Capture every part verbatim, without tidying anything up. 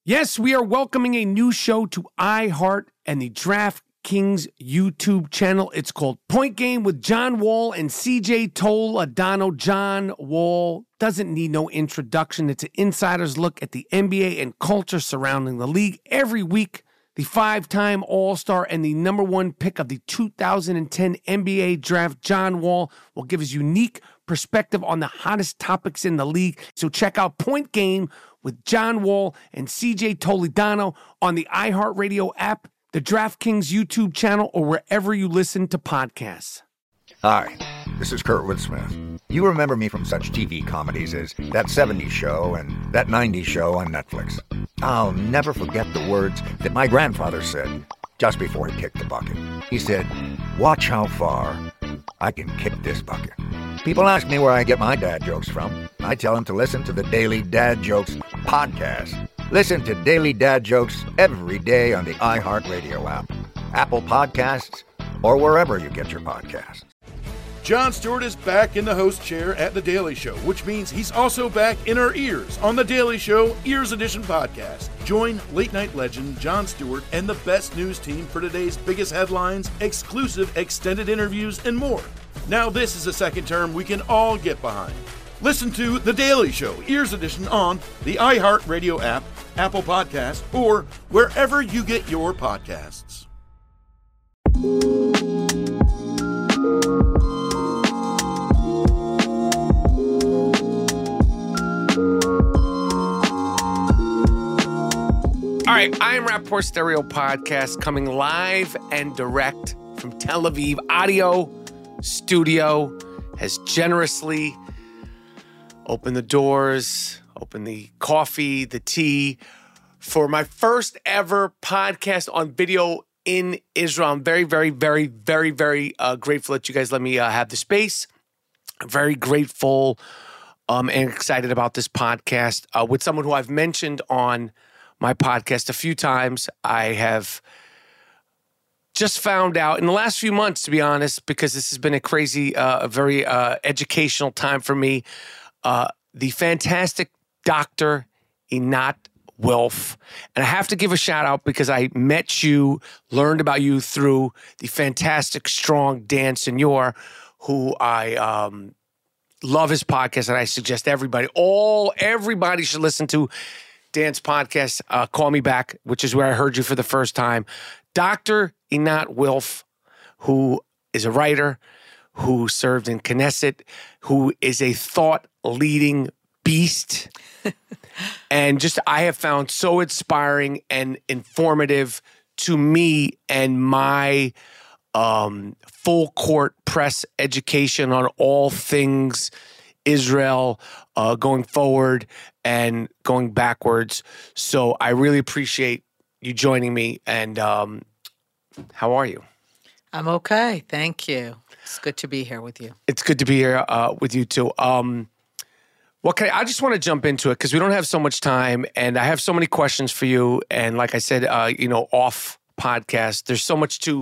Yes, we are welcoming a new show to iHeart and the DraftKings YouTube channel. It's called Point Game with John Wall and C J Toledano. John Wall doesn't need no introduction. It's an insider's look at the N B A and culture surrounding the league. Every week, the five-time All-Star and the number one pick of the two thousand ten N B A draft, John Wall, will give his unique perspective on the hottest topics in the league. So check out Point Game with John Wall and C J Toledano on the iHeartRadio app, the DraftKings YouTube channel, or wherever you listen to podcasts. Hi, this is Kurtwood Smith. You remember me from such T V comedies as That seventies Show and That nineties Show on Netflix. I'll never forget the words that my grandfather said just before he kicked the bucket. He said, "Watch how far I can kick this bucket." People ask me where I get my dad jokes from. I tell them to listen to the Daily Dad Jokes podcast. Listen to Daily Dad Jokes every day on the iHeartRadio app, Apple Podcasts, or wherever you get your podcasts. Jon Stewart is back in the host chair at The Daily Show, which means he's also back in our ears on The Daily Show Ears Edition podcast. Join late-night legend Jon Stewart and the best news team for today's biggest headlines, exclusive extended interviews, and more. Now this is a second term we can all get behind. Listen to The Daily Show Ears Edition on the iHeartRadio app, Apple Podcasts, or wherever you get your podcasts. All right, I Am Rapport Stereo Podcast coming live and direct from Tel Aviv. Audio Studio has generously opened the doors, opened the coffee, the tea for my first ever podcast on video in Israel. I'm very, very, very, very, very uh, grateful that you guys let me uh, have the space. I'm very grateful um, and excited about this podcast uh, with someone who I've mentioned on my podcast a few times. I have just found out in the last few months, to be honest, because this has been a crazy, uh, a very uh, educational time for me, uh, the fantastic Doctor Einat Wilf. And I have to give a shout out because I met you, learned about you through the fantastic, strong Dan Senor, who I um, love his podcast, and I suggest everybody, all everybody should listen to Dan's podcast, uh, Call Me Back, which is where I heard you for the first time. Doctor Einat Wilf, who is a writer, who served in Knesset, who is a thought-leading beast. And just I have found so inspiring and informative to me and my um, full-court press education on all things Israel uh, going forward and going backwards. So I really appreciate you joining me. And um, how are you? I'm okay. Thank you. It's good to be here with you. It's good to be here uh, with you too. Um, well, can I, I just want to jump into it because we don't have so much time, and I have so many questions for you. And like I said, uh, you know, off podcast, there's so much to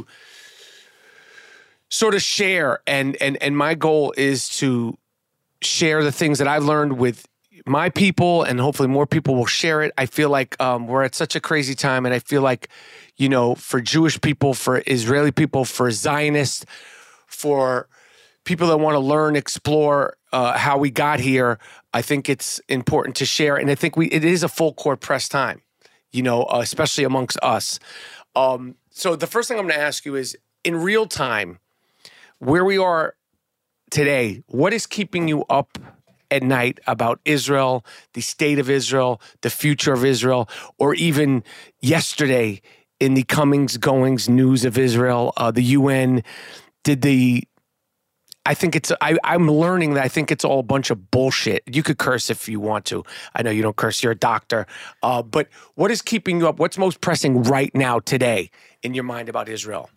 sort of share, and and and my goal is to share the things that I've learned with my people, and hopefully more people will share it. I feel like um, we're at such a crazy time, and I feel like, you know, for Jewish people, for Israeli people, for Zionists, for people that want to learn, explore uh, how we got here, I think it's important to share. And I think we it is a full court press time, you know, uh, especially amongst us. Um, so the first thing I'm going to ask you is, in real time, where we are today, what is keeping you up at night about Israel, the state of Israel, the future of Israel, or even yesterday in the comings, goings, news of Israel? Uh, the U N did the, I think it's, I, I'm learning that I think it's all a bunch of bullshit. You could curse if you want to. I know you don't curse, you're a doctor. Uh, but what is keeping you up? What's most pressing right now today in your mind about Israel?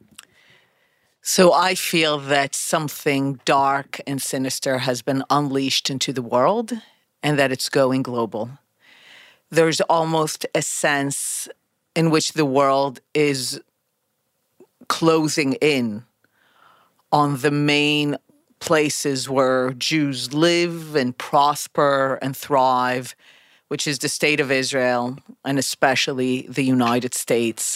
So I feel that something dark and sinister has been unleashed into the world and that it's going global. There's almost a sense in which the world is closing in on the main places where Jews live and prosper and thrive, which is the state of Israel, and especially the United States.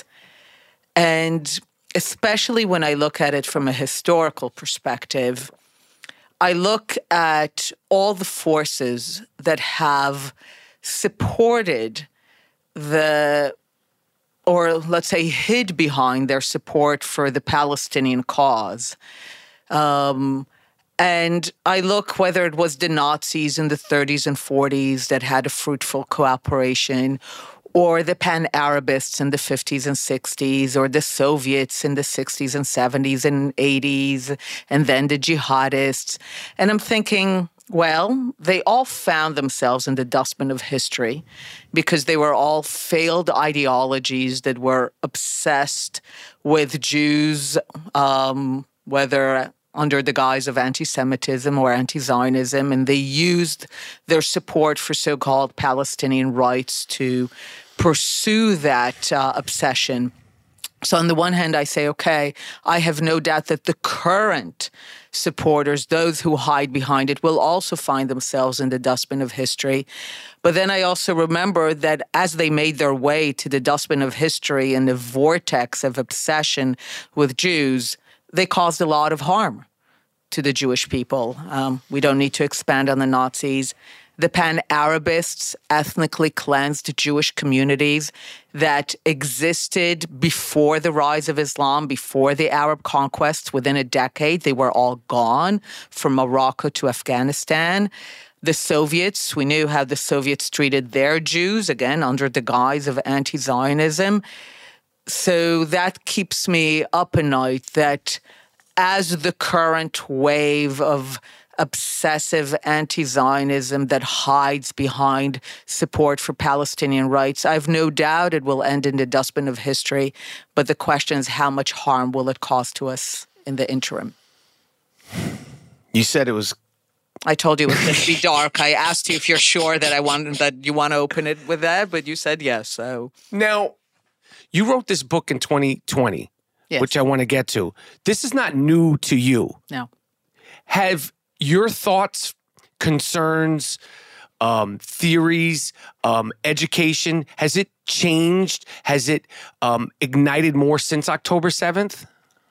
And especially when I look at it from a historical perspective, I look at all the forces that have supported the, or let's say hid behind their support for the Palestinian cause. Um, and I look whether it was the Nazis in the thirties and forties that had a fruitful cooperation, or the Pan-Arabists in the fifties and sixties, or the Soviets in the sixties and seventies and eighties, and then the jihadists. And I'm thinking, well, they all found themselves in the dustbin of history because they were all failed ideologies that were obsessed with Jews, um, whether under the guise of anti-Semitism or anti-Zionism, and they used their support for so-called Palestinian rights to pursue that uh, obsession. So on the one hand, I say, okay, I have no doubt that the current supporters, those who hide behind it, will also find themselves in the dustbin of history. But then I also remember that as they made their way to the dustbin of history and the vortex of obsession with Jews, they caused a lot of harm to the Jewish people. Um, we don't need to expand on the Nazis. The Pan-Arabists ethnically cleansed Jewish communities that existed before the rise of Islam, before the Arab conquests. Within a decade, they were all gone from Morocco to Afghanistan. The Soviets, we knew how the Soviets treated their Jews, again, under the guise of anti-Zionism. So that keeps me up at night that as the current wave of obsessive anti-Zionism that hides behind support for Palestinian rights, I've no doubt it will end in the dustbin of history. But the question is, how much harm will it cause to us in the interim? You said it was... I told you it was going to be dark. I asked you if you're sure that I want that you want to open it with that, but you said yes. So now, you wrote this book in twenty twenty, yes, which I want to get to. This is not new to you. No. Have your thoughts, concerns, um, theories, um, education, has it changed? Has it um, ignited more since October seventh?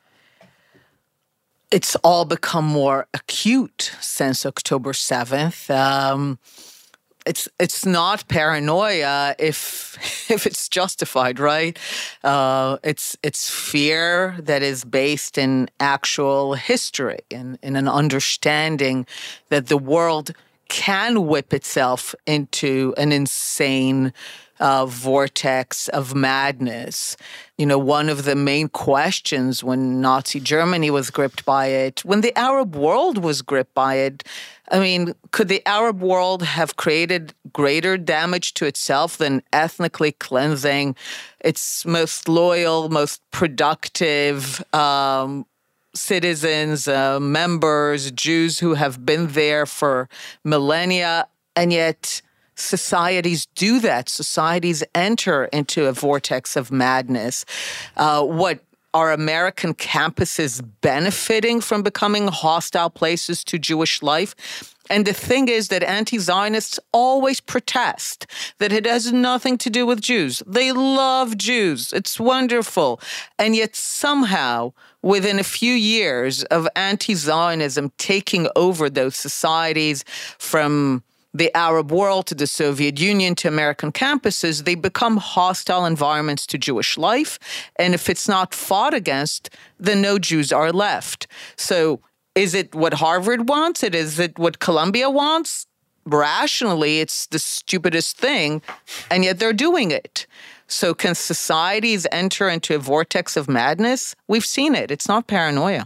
It's all become more acute since October seventh. Um, it's it's not paranoia if if it's justified, right? Uh, it's it's fear that is based in actual history, in, in an understanding that the world can whip itself into an insane Uh, vortex of madness. You know, one of the main questions when Nazi Germany was gripped by it, when the Arab world was gripped by it, I mean, could the Arab world have created greater damage to itself than ethnically cleansing its most loyal, most productive um, citizens, uh, members, Jews who have been there for millennia, and yet societies do that. Societies enter into a vortex of madness. Uh, what are American campuses benefiting from becoming hostile places to Jewish life? And the thing is that anti-Zionists always protest that it has nothing to do with Jews. They love Jews. It's wonderful. And yet somehow, within a few years of anti-Zionism taking over those societies from the Arab world to the Soviet Union to American campuses, they become hostile environments to Jewish life. And if it's not fought against, then no Jews are left. So is it what Harvard wants? It is it what Columbia wants? Rationally, it's the stupidest thing, and yet they're doing it. So can societies enter into a vortex of madness? We've seen it. It's not paranoia.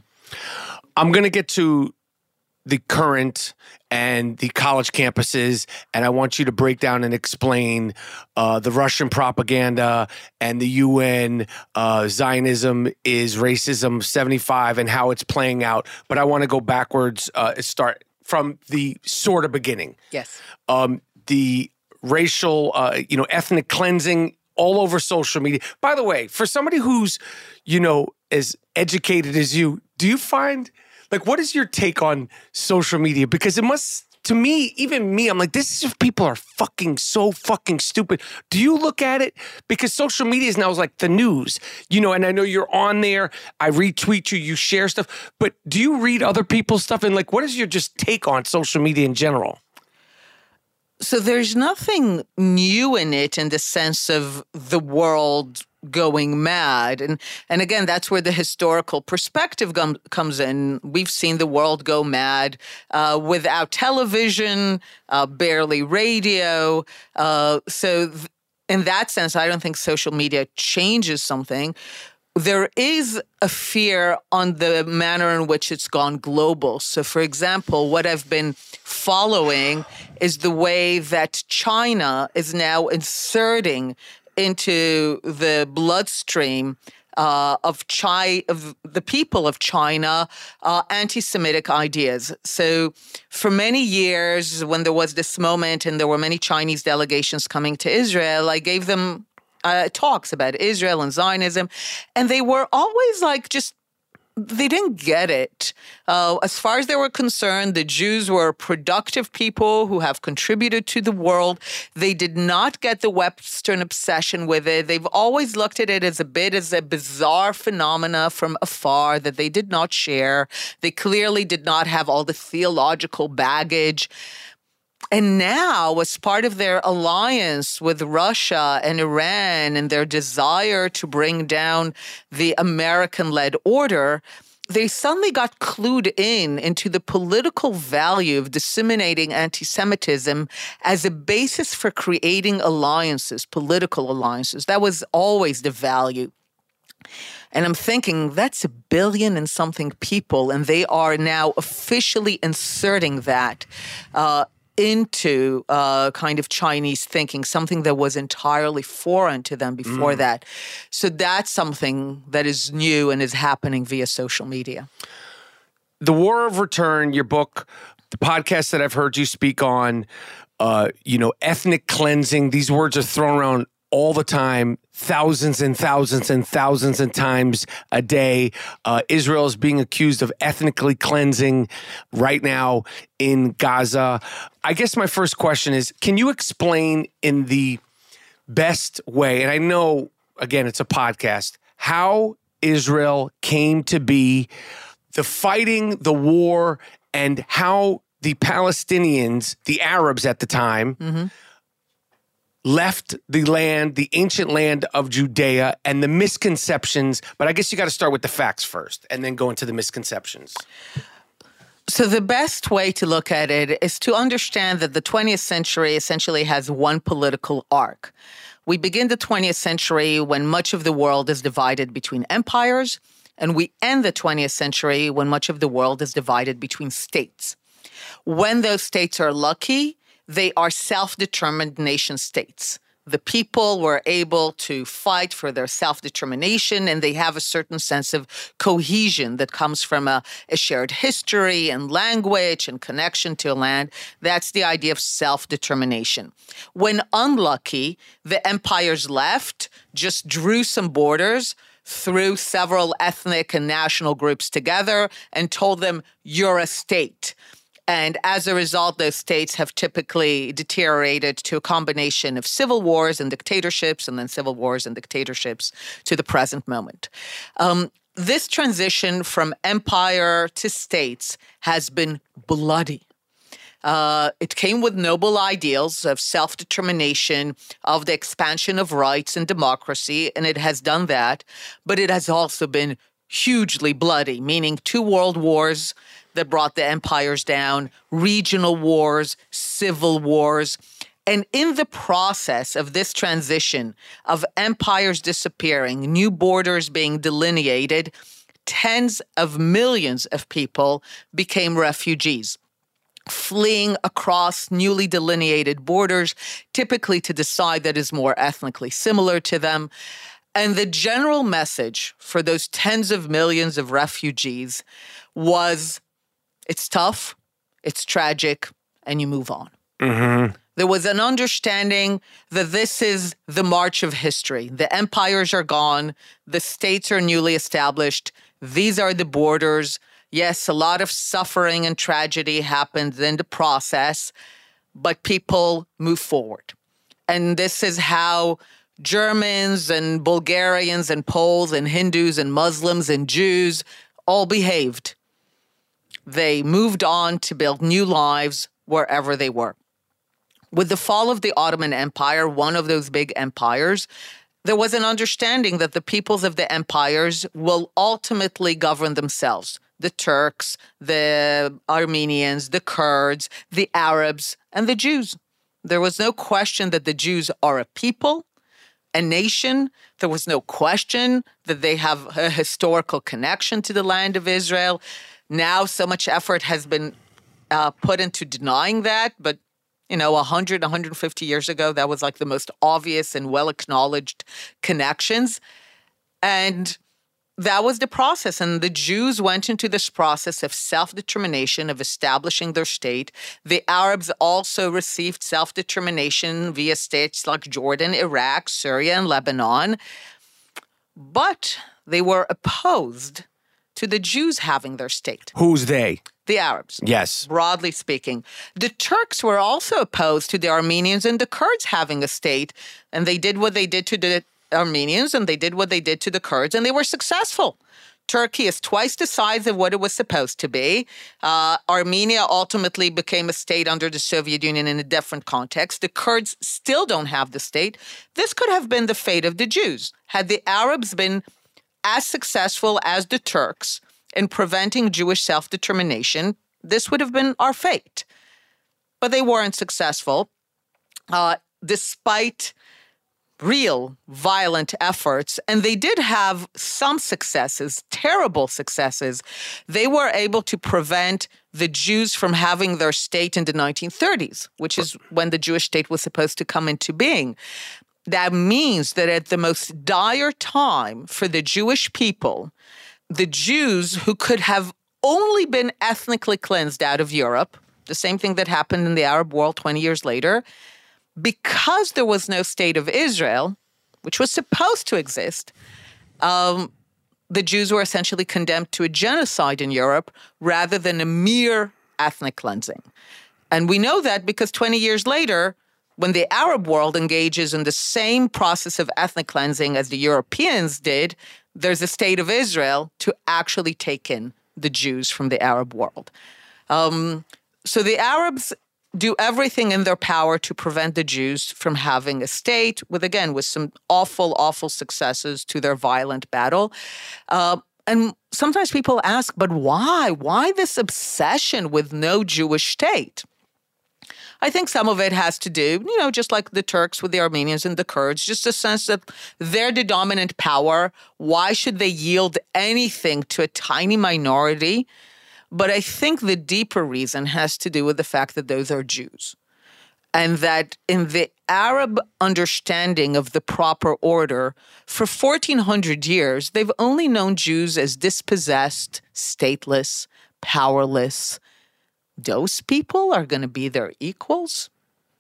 I'm going to get to the current and the college campuses, and I want you to break down and explain uh, the Russian propaganda and the U N, uh, Zionism is racism seventy-five, and how it's playing out. But I want to go backwards, uh, start from the sort of beginning. Yes. Um, the racial, uh, you know, ethnic cleansing all over social media. By the way, for somebody who's, you know, as educated as you, do you find... Like, what is your take on social media? Because it must to me, even me, I'm like, this is just people are fucking so fucking stupid. Do you look at it? Because social media is now like the news, you know, and I know you're on there. I retweet you, you share stuff, but do you read other people's stuff? And like, what is your just take on social media in general? So there's nothing new in it in the sense of the world going mad. And and again, that's where the historical perspective com- comes in. We've seen the world go mad uh, without television, uh, barely radio. Uh, so th- in that sense, I don't think social media changes something. There is a fear on the manner in which it's gone global. So, for example, what I've been following is the way that China is now inserting into the bloodstream uh, of, Chi- of the people of China uh, anti-Semitic ideas. So for many years, when there was this moment and there were many Chinese delegations coming to Israel, I gave them Uh, talks about Israel and Zionism, and they were always like just, they didn't get it. Uh, as far as they were concerned, the Jews were productive people who have contributed to the world. They did not get the Western obsession with it. They've always looked at it as a bit as a bizarre phenomena from afar that they did not share. They clearly did not have all the theological baggage. And now, as part of their alliance with Russia and Iran and their desire to bring down the American-led order, they suddenly got clued in into the political value of disseminating anti-Semitism as a basis for creating alliances, political alliances. That was always the value. And I'm thinking that's a billion and something people, and they are now officially inserting that uh, into uh, kind of Chinese thinking, something that was entirely foreign to them before mm. that. So that's something that is new and is happening via social media. The War of Return, your book, the podcast that I've heard you speak on, uh, you know, ethnic cleansing, these words are thrown around all the time, thousands and thousands and thousands of times a day. Uh, Israel is being accused of ethnically cleansing right now in Gaza. I guess my first question is, can you explain in the best way, and I know, again, it's a podcast, how Israel came to be, the fighting, the war, and how the Palestinians, the Arabs at the time, mm-hmm. left the land, the ancient land of Judea, and the misconceptions. But I guess you got to start with the facts first and then go into the misconceptions. So the best way to look at it is to understand that the twentieth century essentially has one political arc. We begin the twentieth century when much of the world is divided between empires, and we end the twentieth century when much of the world is divided between states. When those states are lucky, they are self-determined nation states. The people were able to fight for their self-determination, and they have a certain sense of cohesion that comes from a, a shared history and language and connection to a land. That's the idea of self-determination. When unlucky, the empires left, just drew some borders, threw several ethnic and national groups together, and told them, you're a state. And as a result, those states have typically deteriorated to a combination of civil wars and dictatorships, and then civil wars and dictatorships to the present moment. Um, this transition from empire to states has been bloody. Uh, it came with noble ideals of self-determination, of the expansion of rights and democracy, and it has done that. But it has also been hugely bloody, meaning two world wars that brought the empires down, regional wars, civil wars. And in the process of this transition of empires disappearing, new borders being delineated, tens of millions of people became refugees, fleeing across newly delineated borders, typically to the side that is more ethnically similar to them. And the general message for those tens of millions of refugees was, it's tough, it's tragic, and you move on. Mm-hmm. There was an understanding that this is the march of history. The empires are gone. The states are newly established. These are the borders. Yes, a lot of suffering and tragedy happened in the process, but people move forward. And this is how Germans and Bulgarians and Poles and Hindus and Muslims and Jews all behaved. They moved on to build new lives wherever they were. With the fall of the Ottoman Empire, one of those big empires, there was an understanding that the peoples of the empires will ultimately govern themselves. The Turks, the Armenians, the Kurds, the Arabs, and the Jews. There was no question that the Jews are a people, a nation. There was no question that they have a historical connection to the land of Israel. Now so much effort has been uh, put into denying that, but you know, one hundred, one hundred fifty years ago, that was like the most obvious and well-acknowledged connections. And that was the process. And the Jews went into this process of self-determination, of establishing their state. The Arabs also received self-determination via states like Jordan, Iraq, Syria, and Lebanon. But they were opposed to the Jews having their state. Who's they? The Arabs. Yes. Broadly speaking. The Turks were also opposed to the Armenians and the Kurds having a state. And they did what they did to the Armenians and they did what they did to the Kurds, and they were successful. Turkey is twice the size of what it was supposed to be. Uh, Armenia ultimately became a state under the Soviet Union in a different context. The Kurds still don't have the state. This could have been the fate of the Jews. Had the Arabs been as successful as the Turks in preventing Jewish self-determination, this would have been our fate. But they weren't successful, uh, despite real violent efforts. And they did have some successes, terrible successes. They were able to prevent the Jews from having their state in the nineteen thirties, which is when the Jewish state was supposed to come into being. That means that at the most dire time for the Jewish people, the Jews who could have only been ethnically cleansed out of Europe, the same thing that happened in the Arab world twenty years later, because there was no state of Israel, which was supposed to exist, um, the Jews were essentially condemned to a genocide in Europe rather than a mere ethnic cleansing. And we know that because twenty years later, when the Arab world engages in the same process of ethnic cleansing as the Europeans did, there's a state of Israel to actually take in the Jews from the Arab world. Um, so the Arabs do everything in their power to prevent the Jews from having a state, with, again, with some awful, awful successes to their violent battle. Uh, and sometimes people ask, but why? Why this obsession with no Jewish state? I think some of it has to do, you know, just like the Turks with the Armenians and the Kurds, just a sense that they're the dominant power. Why should they yield anything to a tiny minority? But I think the deeper reason has to do with the fact that those are Jews. And that in the Arab understanding of the proper order, for fourteen hundred years, they've only known Jews as dispossessed, stateless, powerless. Those people are going to be their equals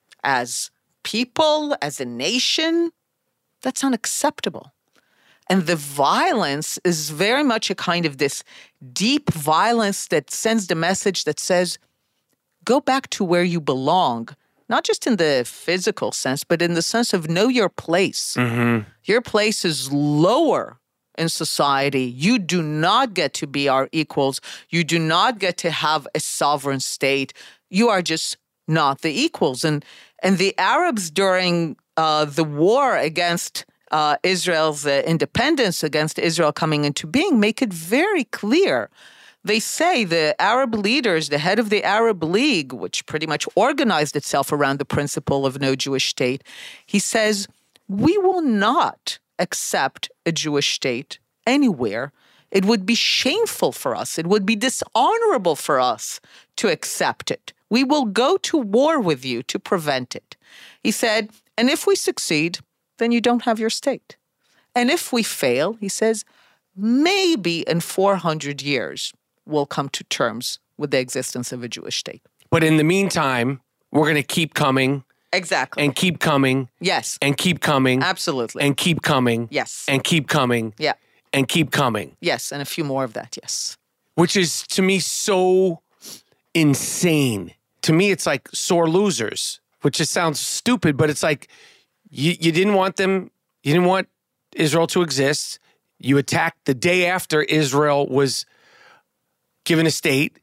as people, as a nation. That's unacceptable. And the violence is very much a kind of this deep violence that sends the message that says, go back to where you belong, not just in the physical sense, but in the sense of know your place. Mm-hmm. Your place is lower in society. You do not get to be our equals. You do not get to have a sovereign state. You are just not the equals. And, and the Arabs during uh, the war against Uh, Israel's uh, independence, against Israel coming into being, make it very clear. They say the Arab leaders, the head of the Arab League, which pretty much organized itself around the principle of no Jewish state, he says, we will not accept a Jewish state anywhere. It would be shameful for us. It would be dishonorable for us to accept it. We will go to war with you to prevent it. He said, and if we succeed, then you don't have your state. And if we fail, he says, maybe in four hundred years, we'll come to terms with the existence of a Jewish state. But in the meantime, we're going to keep coming. Exactly. And keep coming. Yes. And keep coming. Absolutely. And keep coming. Yes. And keep coming. Yeah. And keep coming. Yes, and a few more of that, yes. which is to me so insane. To me, it's like sore losers, which just sounds stupid, but it's like you, you didn't want them, you didn't want Israel to exist. You attacked the day after Israel was given a state.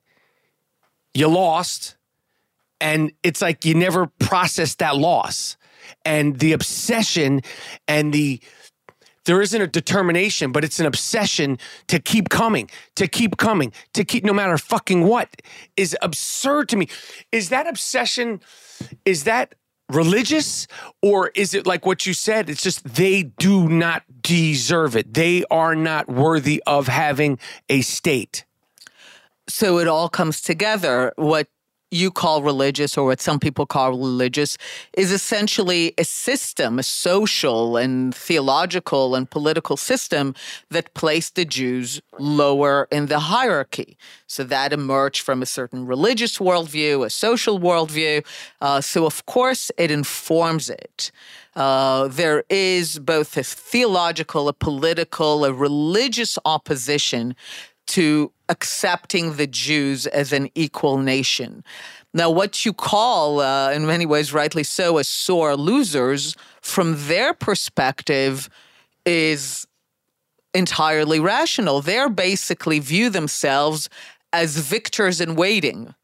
You lost. And it's like you never processed that loss. And the obsession and the, there isn't a determination, but it's an obsession to keep coming, to keep coming, to keep, no matter fucking what, is absurd to me. Is that obsession, is that religious? Or is it like what you said? It's just they do not deserve it. They are not worthy of having a state. So it all comes together. What you call religious, or what some people call religious, is essentially a system, a social and theological and political system that placed the Jews lower in the hierarchy. So that emerged from a certain religious worldview, a social worldview. Uh, so of course it informs it. Uh, there is both a theological, a political, a religious opposition to accepting the Jews as an equal nation. Now, what you call, uh, in many ways rightly so, as sore losers, from their perspective, is entirely rational. They basically view themselves as victors in waiting.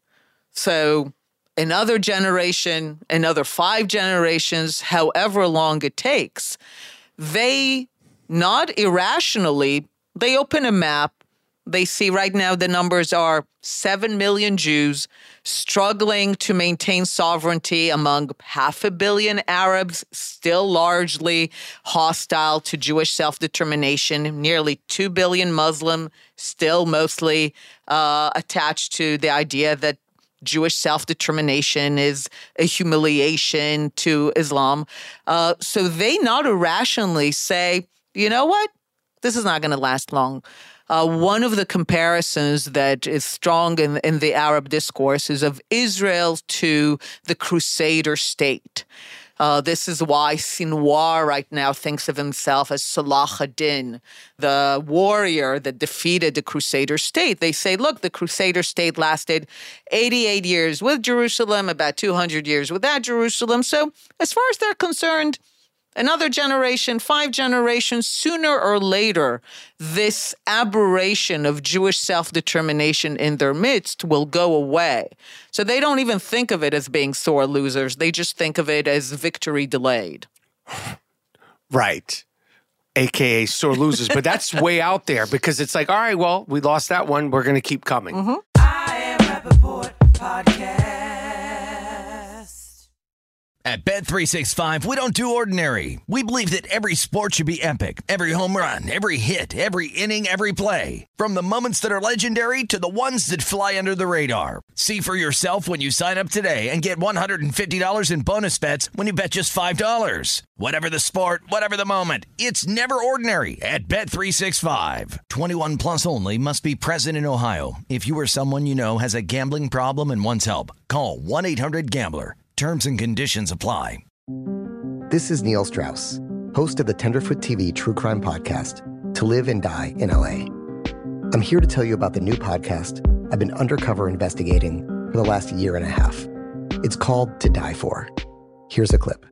So another generation, another five generations, however long it takes, they, not irrationally, they open a map. They see right now the numbers are seven million Jews struggling to maintain sovereignty among half a billion Arabs, still largely hostile to Jewish self-determination, nearly two billion Muslim, still mostly uh, attached to the idea that Jewish self-determination is a humiliation to Islam. Uh, so they not irrationally say, you know what? This is not going to last long. Uh, one of the comparisons that is strong in, in the Arab discourse is of Israel to the Crusader state. Uh, this is why Sinwar right now thinks of himself as Salah ad-Din, the warrior that defeated the Crusader state. They say, look, the Crusader state lasted eighty-eight years with Jerusalem, about two hundred years without Jerusalem. So as far as they're concerned, another generation, five generations, sooner or later, this aberration of Jewish self-determination in their midst will go away. So they don't even think of it as being sore losers. They just think of it as victory delayed. Right. A K A sore losers. But that's way out there because it's like, all right, well, we lost that one. We're going to keep coming. Mm-hmm. I am Rappaport Podcast. At Bet three sixty-five, we don't do ordinary. We believe that every sport should be epic. Every home run, every hit, every inning, every play. From the moments that are legendary to the ones that fly under the radar. See for yourself when you sign up today and get one hundred fifty dollars in bonus bets when you bet just five dollars. Whatever the sport, whatever the moment, it's never ordinary at Bet three sixty-five. twenty-one plus only. Must be present in Ohio. If you or someone you know has a gambling problem and wants help, call one eight hundred gambler. Terms and conditions apply. This is Neil Strauss, host of the Tenderfoot T V True Crime Podcast, To Live and Die in L A. I'm here to tell you about the new podcast I've been undercover investigating for the last year and a half. It's called To Die For. Here's a clip.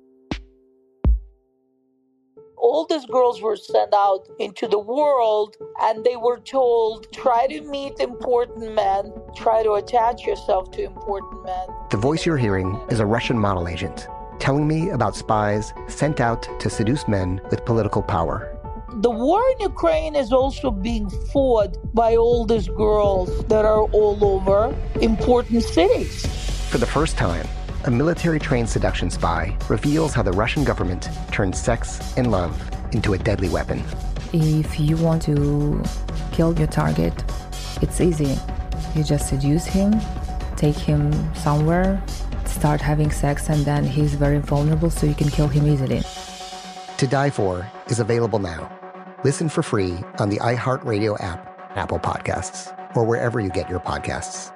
All these girls were sent out into the world and they were told, try to meet important men, try to attach yourself to important men. The voice you're hearing is a Russian model agent telling me about spies sent out to seduce men with political power. The war in Ukraine is also being fought by all these girls that are all over important cities. For the first time, a military-trained seduction spy reveals how the Russian government turned sex and love into a deadly weapon. If you want to kill your target, it's easy. You just seduce him, take him somewhere, start having sex, and then he's very vulnerable, so you can kill him easily. To Die For is available now. Listen for free on the iHeartRadio app, Apple Podcasts, or wherever you get your podcasts.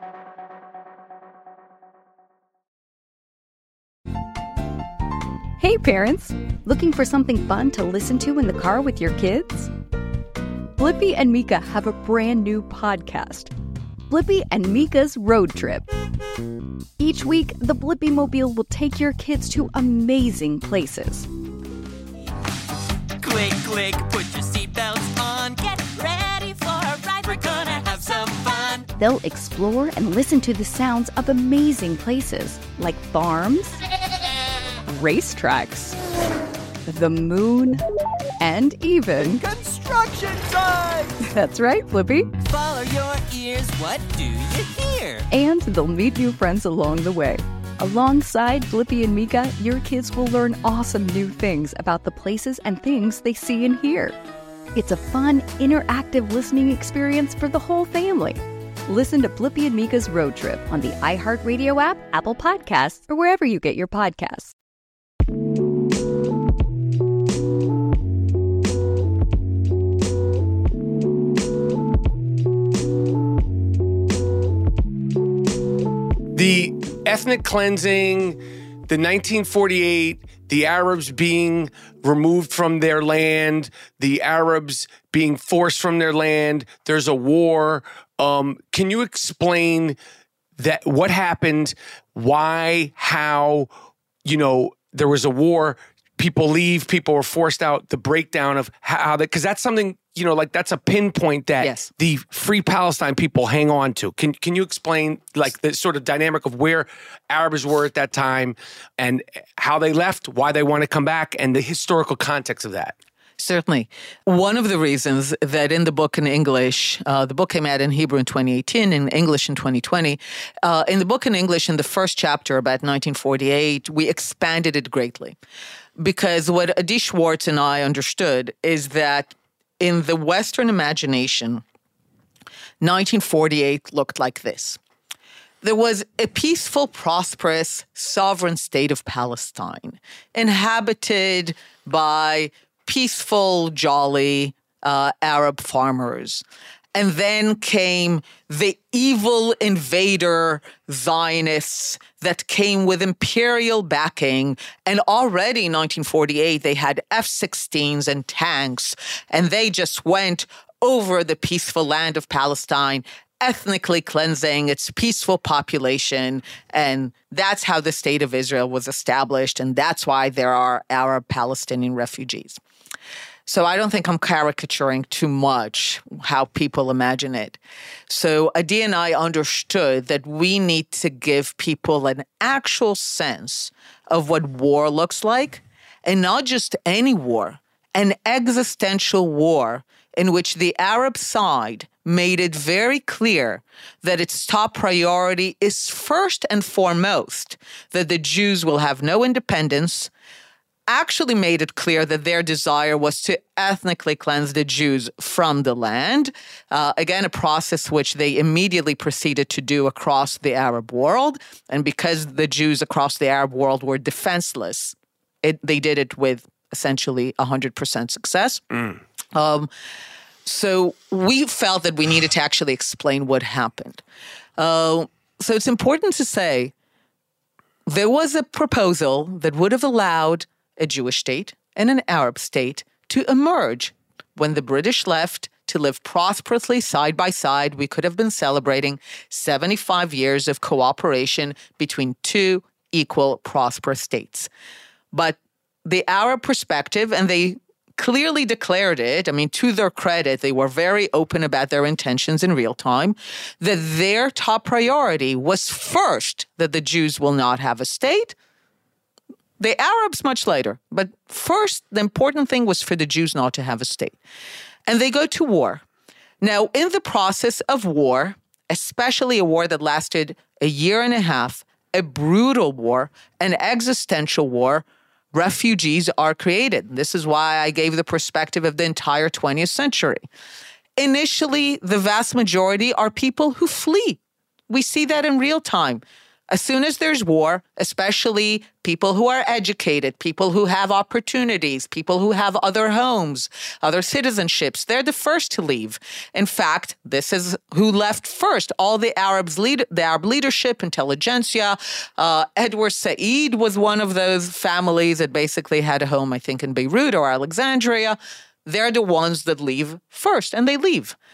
Hey parents, looking for something fun to listen to in the car with your kids? Blippi and Mika have a brand new podcast, Blippi and Mika's Road Trip. Each week, the Blippi Mobile will take your kids to amazing places. Click, click, put your seatbelts on. Get ready for a ride. We're gonna have some fun. They'll explore and listen to the sounds of amazing places like farms, racetracks, the moon, and even construction sites. That's right, Blippi. Follow your ears. What do you hear? And they'll meet new friends along the way. Alongside Blippi and Mika, your kids will learn awesome new things about the places and things they see and hear. It's a fun, interactive listening experience for the whole family. Listen to Blippi and Mika's Road Trip on the iHeartRadio app, Apple Podcasts, or wherever you get your podcasts. The ethnic cleansing, the nineteen forty-eight, the Arabs being removed from their land, the Arabs being forced from their land, there's a war. Um, can you explain that? What happened? Why? How? You know, there was a war. People leave. People were forced out. The breakdown of how that, because that's something, you know, like that's a pinpoint that yes. the Free Palestine people hang on to. Can Can you explain like the sort of dynamic of where Arabs were at that time and how they left, why they want to come back, and the historical context of that? Certainly. One of the reasons that in the book in English, uh, the book came out in Hebrew in twenty eighteen, in English in twenty twenty. Uh, in the book in English, in the first chapter about nineteen forty-eight, we expanded it greatly. Because what Adi Schwartz and I understood is that in the Western imagination, nineteen forty-eight looked like this. There was a peaceful, prosperous, sovereign state of Palestine, inhabited by peaceful, jolly uh, Arab farmers. And then came the evil invader Zionists that came with imperial backing. And already in nineteen forty-eight, they had F sixteens and tanks, and they just went over the peaceful land of Palestine, ethnically cleansing its peaceful population. And that's how the state of Israel was established. And that's why there are Arab Palestinian refugees. So I don't think I'm caricaturing too much how people imagine it. So Adi and I understood that we need to give people an actual sense of what war looks like, and not just any war, an existential war in which the Arab side made it very clear that its top priority is first and foremost that the Jews will have no independence, actually made it clear that their desire was to ethnically cleanse the Jews from the land. Uh, again, a process which they immediately proceeded to do across the Arab world. And because the Jews across the Arab world were defenseless, it, they did it with essentially one hundred percent success. Mm. Um, so we felt that we needed to actually explain what happened. Uh, so it's important to say there was a proposal that would have allowed a Jewish state and an Arab state to emerge. When the British left to live prosperously side by side, we could have been celebrating seventy-five years of cooperation between two equal, prosperous states. But the Arab perspective, and they clearly declared it, I mean, to their credit, they were very open about their intentions in real time, that their top priority was first that the Jews will not have a state. The Arabs much later. But first, the important thing was for the Jews not to have a state. And they go to war. Now, in the process of war, especially a war that lasted a year and a half, a brutal war, an existential war, refugees are created. This is why I gave the perspective of the entire twentieth century. Initially, the vast majority are people who flee. We see that in real time. As soon as there's war, especially people who are educated, people who have opportunities, people who have other homes, other citizenships, they're the first to leave. In fact, this is who left first. All the Arabs lead, the Arab leadership, intelligentsia. Uh, Edward Said was one of those families that basically had a home, I think, in Beirut or Alexandria. They're the ones that leave first, and they leave.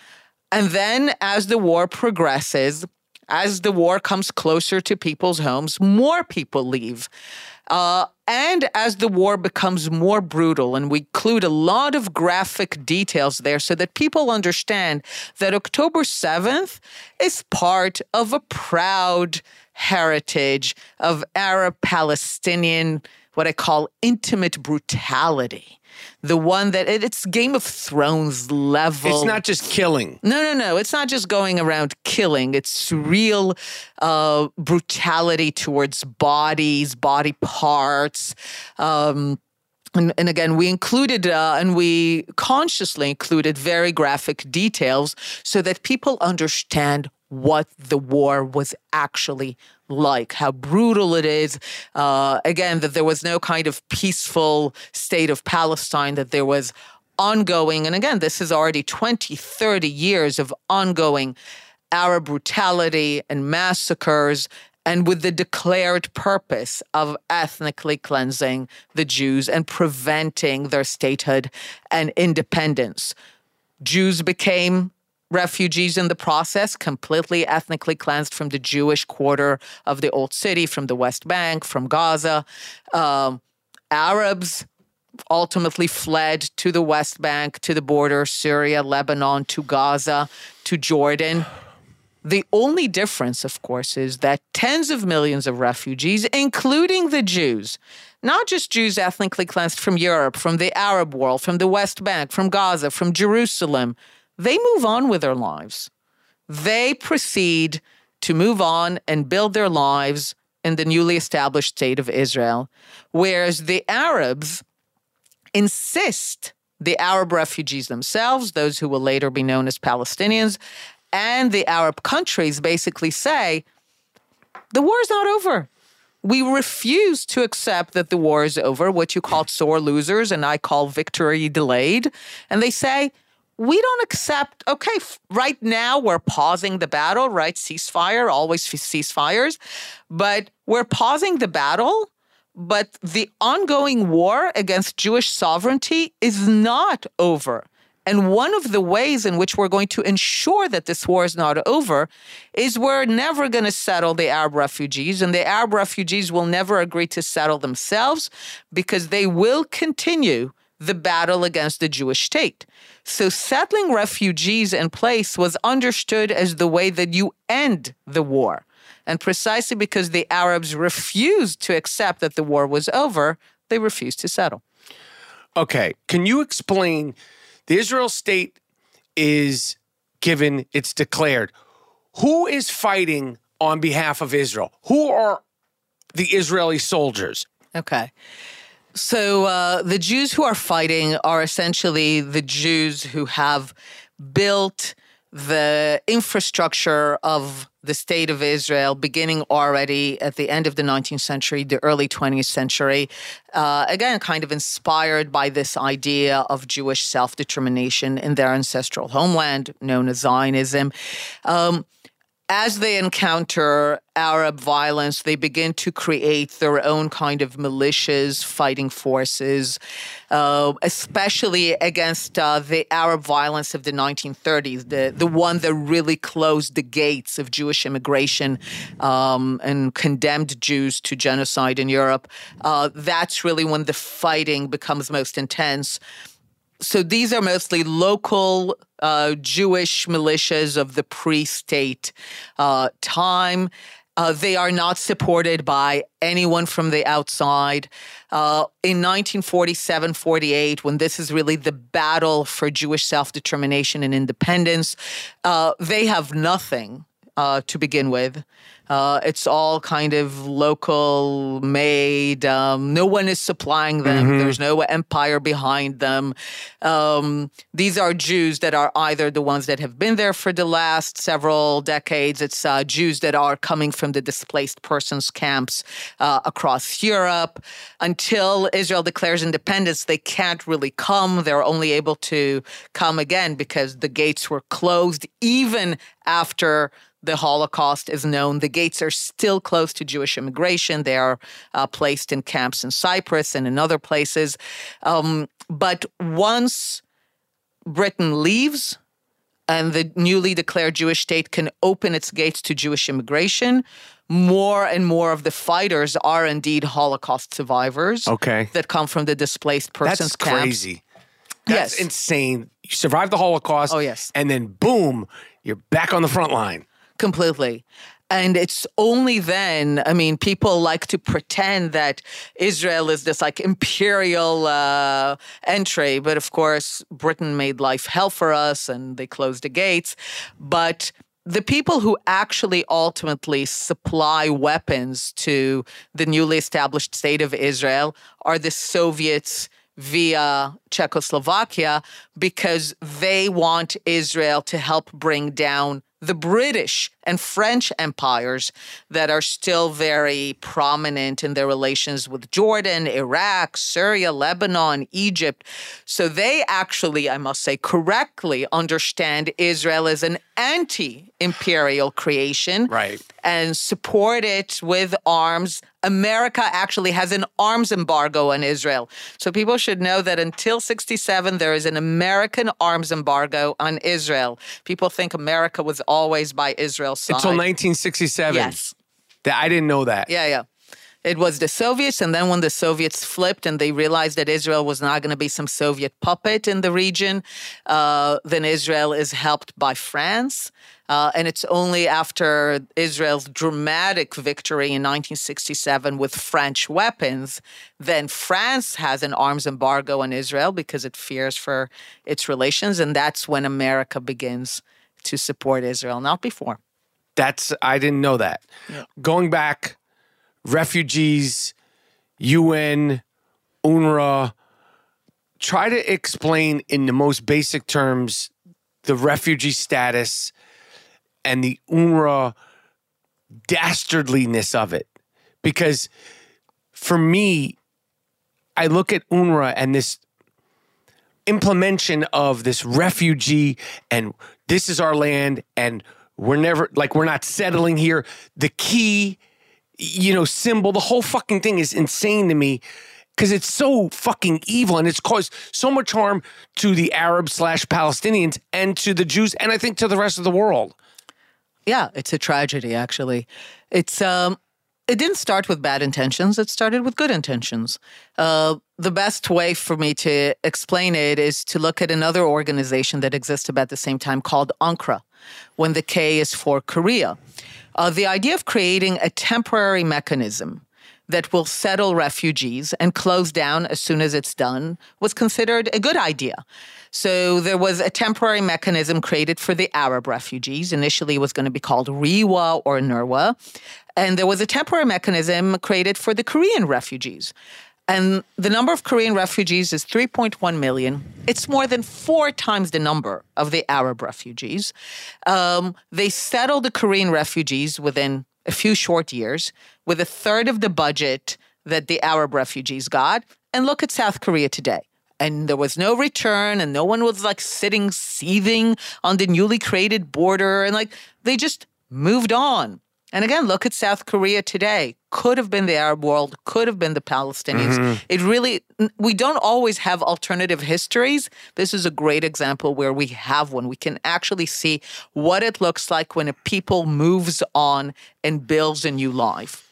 And then as the war progresses, as the war comes closer to people's homes, more people leave. Uh, and as the war becomes more brutal, and we include a lot of graphic details there so that people understand that October seventh is part of a proud heritage of Arab-Palestinian, what I call intimate brutality. The one that, it's Game of Thrones level. It's not just killing. No, no, no. It's not just going around killing. It's real uh, brutality towards bodies, body parts. Um, and, and again, we included, uh, and we consciously included very graphic details so that people understand what the war was actually like, how brutal it is. Uh, again, that there was no kind of peaceful state of Palestine, that there was ongoing, and again, this is already twenty, thirty years of ongoing Arab brutality and massacres, and with the declared purpose of ethnically cleansing the Jews and preventing their statehood and independence. Jews became refugees in the process, completely ethnically cleansed from the Jewish quarter of the Old City, from the West Bank, from Gaza. Um, Arabs ultimately fled to the West Bank, to the border, Syria, Lebanon, to Gaza, to Jordan. The only difference, of course, is that tens of millions of refugees, including the Jews, not just Jews ethnically cleansed from Europe, from the Arab world, from the West Bank, from Gaza, from Jerusalem, they move on with their lives. They proceed to move on and build their lives in the newly established state of Israel, whereas the Arabs insist, the Arab refugees themselves, those who will later be known as Palestinians, and the Arab countries basically say, the war is not over. We refuse to accept that the war is over, what you call sore losers, and I call victory delayed. And they say, we don't accept, okay, f- right now we're pausing the battle, right? Ceasefire, always f- ceasefires. But we're pausing the battle, but the ongoing war against Jewish sovereignty is not over. And one of the ways in which we're going to ensure that this war is not over is we're never going to settle the Arab refugees, and the Arab refugees will never agree to settle themselves because they will continue the battle against the Jewish state. So settling refugees in place was understood as the way that you end the war. And precisely because the Arabs refused to accept that the war was over, they refused to settle. Okay, can you explain, the Israel state is given, it's declared. Who is fighting on behalf of Israel? Who are the Israeli soldiers? Okay. So uh, the Jews who are fighting are essentially the Jews who have built the infrastructure of the state of Israel, beginning already at the end of the nineteenth century, the early twentieth century, uh, again, kind of inspired by this idea of Jewish self-determination in their ancestral homeland, known as Zionism. Um, As they encounter Arab violence, they begin to create their own kind of militias, fighting forces, uh, especially against uh, the Arab violence of the nineteen thirties, the, the one that really closed the gates of Jewish immigration um, and condemned Jews to genocide in Europe. Uh, that's really when the fighting becomes most intense. So these are mostly local uh, Jewish militias of the pre-state uh, time. Uh, they are not supported by anyone from the outside. Uh, in nineteen forty-seven forty-eight, when this is really the battle for Jewish self-determination and independence, uh, they have nothing uh, to begin with. Uh, it's all kind of local made. Um, no one is supplying them. Mm-hmm. There's no empire behind them. Um, these are Jews that are either the ones that have been there for the last several decades. It's uh, Jews that are coming from the displaced persons camps uh, across Europe. Until Israel declares independence, they can't really come. They're only able to come again because the gates were closed even after the Holocaust is known. The gates are still closed to Jewish immigration. They are uh, placed in camps in Cyprus and in other places. Um, but once Britain leaves, and the newly declared Jewish state can open its gates to Jewish immigration, more and more of the fighters are indeed Holocaust survivors. Okay. That come from the displaced persons That's camps. crazy. That's Yes. insane. You survived the Holocaust. Oh, yes. And then boom, you're back on the front line. Completely. And it's only then, I mean, people like to pretend that Israel is this like imperial uh, entry. But of course, Britain made life hell for us and they closed the gates. But the people who actually ultimately supply weapons to the newly established state of Israel are the Soviets via Czechoslovakia, because they want Israel to help bring down the British and French empires that are still very prominent in their relations with Jordan, Iraq, Syria, Lebanon, Egypt. So they actually, I must say, correctly understand Israel as an anti-imperial creation, right, and support it with arms. America actually has an arms embargo on Israel. So people should know that until sixty-seven, there is an American arms embargo on Israel. People think America was always by Israel's side. Until nineteen sixty-seven. Yes. That, I didn't know that. Yeah, yeah. It was the Soviets, and then when the Soviets flipped and they realized that Israel was not going to be some Soviet puppet in the region, uh, then Israel is helped by France. Uh, and it's only after Israel's dramatic victory in nineteen sixty-seven with French weapons, then France has an arms embargo on Israel because it fears for its relations. And that's when America begins to support Israel, not before. That's, I didn't know that. Yeah. Going back, refugees, U N, UNRWA, try to explain in the most basic terms the refugee status and the UNRWA dastardliness of it. Because for me, I look at UNRWA and this implementation of this refugee and this is our land and we're never, like, we're not settling here. The key, you know, symbol, the whole fucking thing is insane to me because it's so fucking evil and it's caused so much harm to the Arabs slash Palestinians and to the Jews and I think to the rest of the world. Yeah, it's a tragedy, actually. It's um, it didn't start with bad intentions. It started with good intentions. Uh, the best way for me to explain it is to look at another organization that exists about the same time called UNCRA, when the K is for Korea. Uh, the idea of creating a temporary mechanism that will settle refugees and close down as soon as it's done was considered a good idea. So there was a temporary mechanism created for the Arab refugees. Initially, it was going to be called REWA or NURWA. And there was a temporary mechanism created for the Korean refugees. And the number of Korean refugees is three point one million. It's more than four times the number of the Arab refugees. Um, they settled the Korean refugees within a few short years with a third of the budget that the Arab refugees got. And look at South Korea today. And there was no return and no one was like sitting, seething on the newly created border. And like they just moved on. And again, look at South Korea today. Could have been the Arab world, could have been the Palestinians. Mm-hmm. It really, we don't always have alternative histories. This is a great example where we have one. We can actually see what it looks like when a people moves on and builds a new life.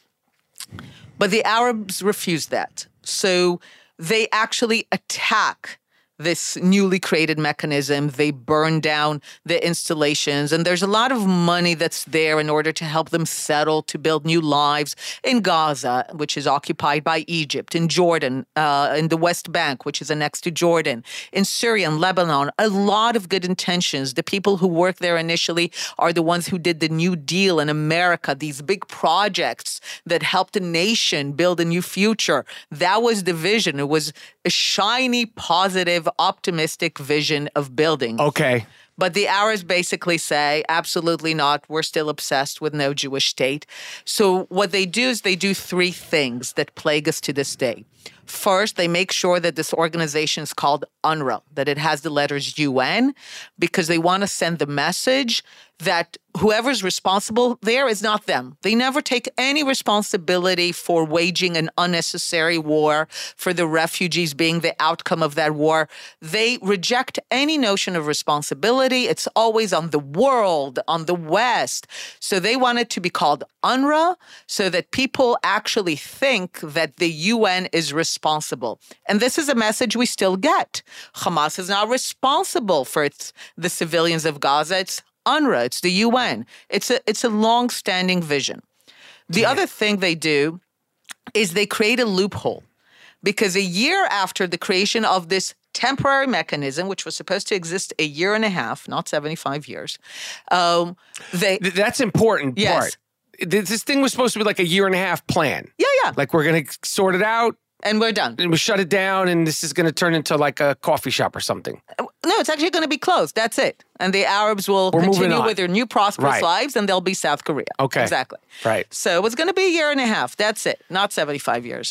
But the Arabs refused that. So they actually attack this newly created mechanism. They burn down the installations, and there's a lot of money that's there in order to help them settle, to build new lives in Gaza, which is occupied by Egypt, in Jordan, uh, in the West Bank, which is annexed to Jordan, in Syria and Lebanon. A lot of good intentions. The people who worked there initially are the ones who did the New Deal in America, these big projects that helped a nation build a new future. That was the vision. It was a shiny, positive, optimistic vision of building. Okay. But the Arabs basically say, absolutely not. We're still obsessed with no Jewish state. So what they do is they do three things that plague us to this day. First, they make sure that this organization is called UNRWA, that it has the letters U N, because they want to send the message that whoever's responsible there is not them. They never take any responsibility for waging an unnecessary war, for the refugees being the outcome of that war. They reject any notion of responsibility. It's always on the world, on the West. So they want it to be called UNRWA so that people actually think that the U N is responsible. And this is a message we still get. Hamas is not responsible for its, the civilians of Gaza. It's UNRWA, it's the U N. It's a it's a long-standing vision. The yeah. other thing they do is they create a loophole, because a year after the creation of this temporary mechanism, which was supposed to exist a year and a half, not seventy-five years, um, they that's important yes. part. This thing was supposed to be like a year and a half plan. Yeah, yeah. Like we're going to sort it out. And we're done. And we shut it down, and this is going to turn into like a coffee shop or something. No, it's actually going to be closed. That's it. And the Arabs will We're continue with their new prosperous right. lives, and they'll be South Korea. Okay. Exactly. Right. So it's going to be a year and a half. That's it. Not seventy-five years.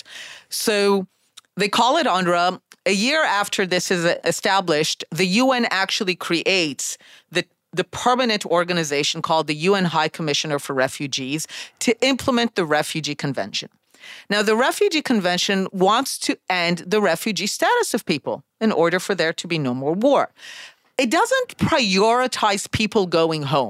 So they call it UNRWA. A year after this is established, the U N actually creates the the permanent organization called the U N High Commissioner for Refugees to implement the Refugee Convention. Now, the Refugee Convention wants to end the refugee status of people in order for there to be no more war. It doesn't prioritize people going home.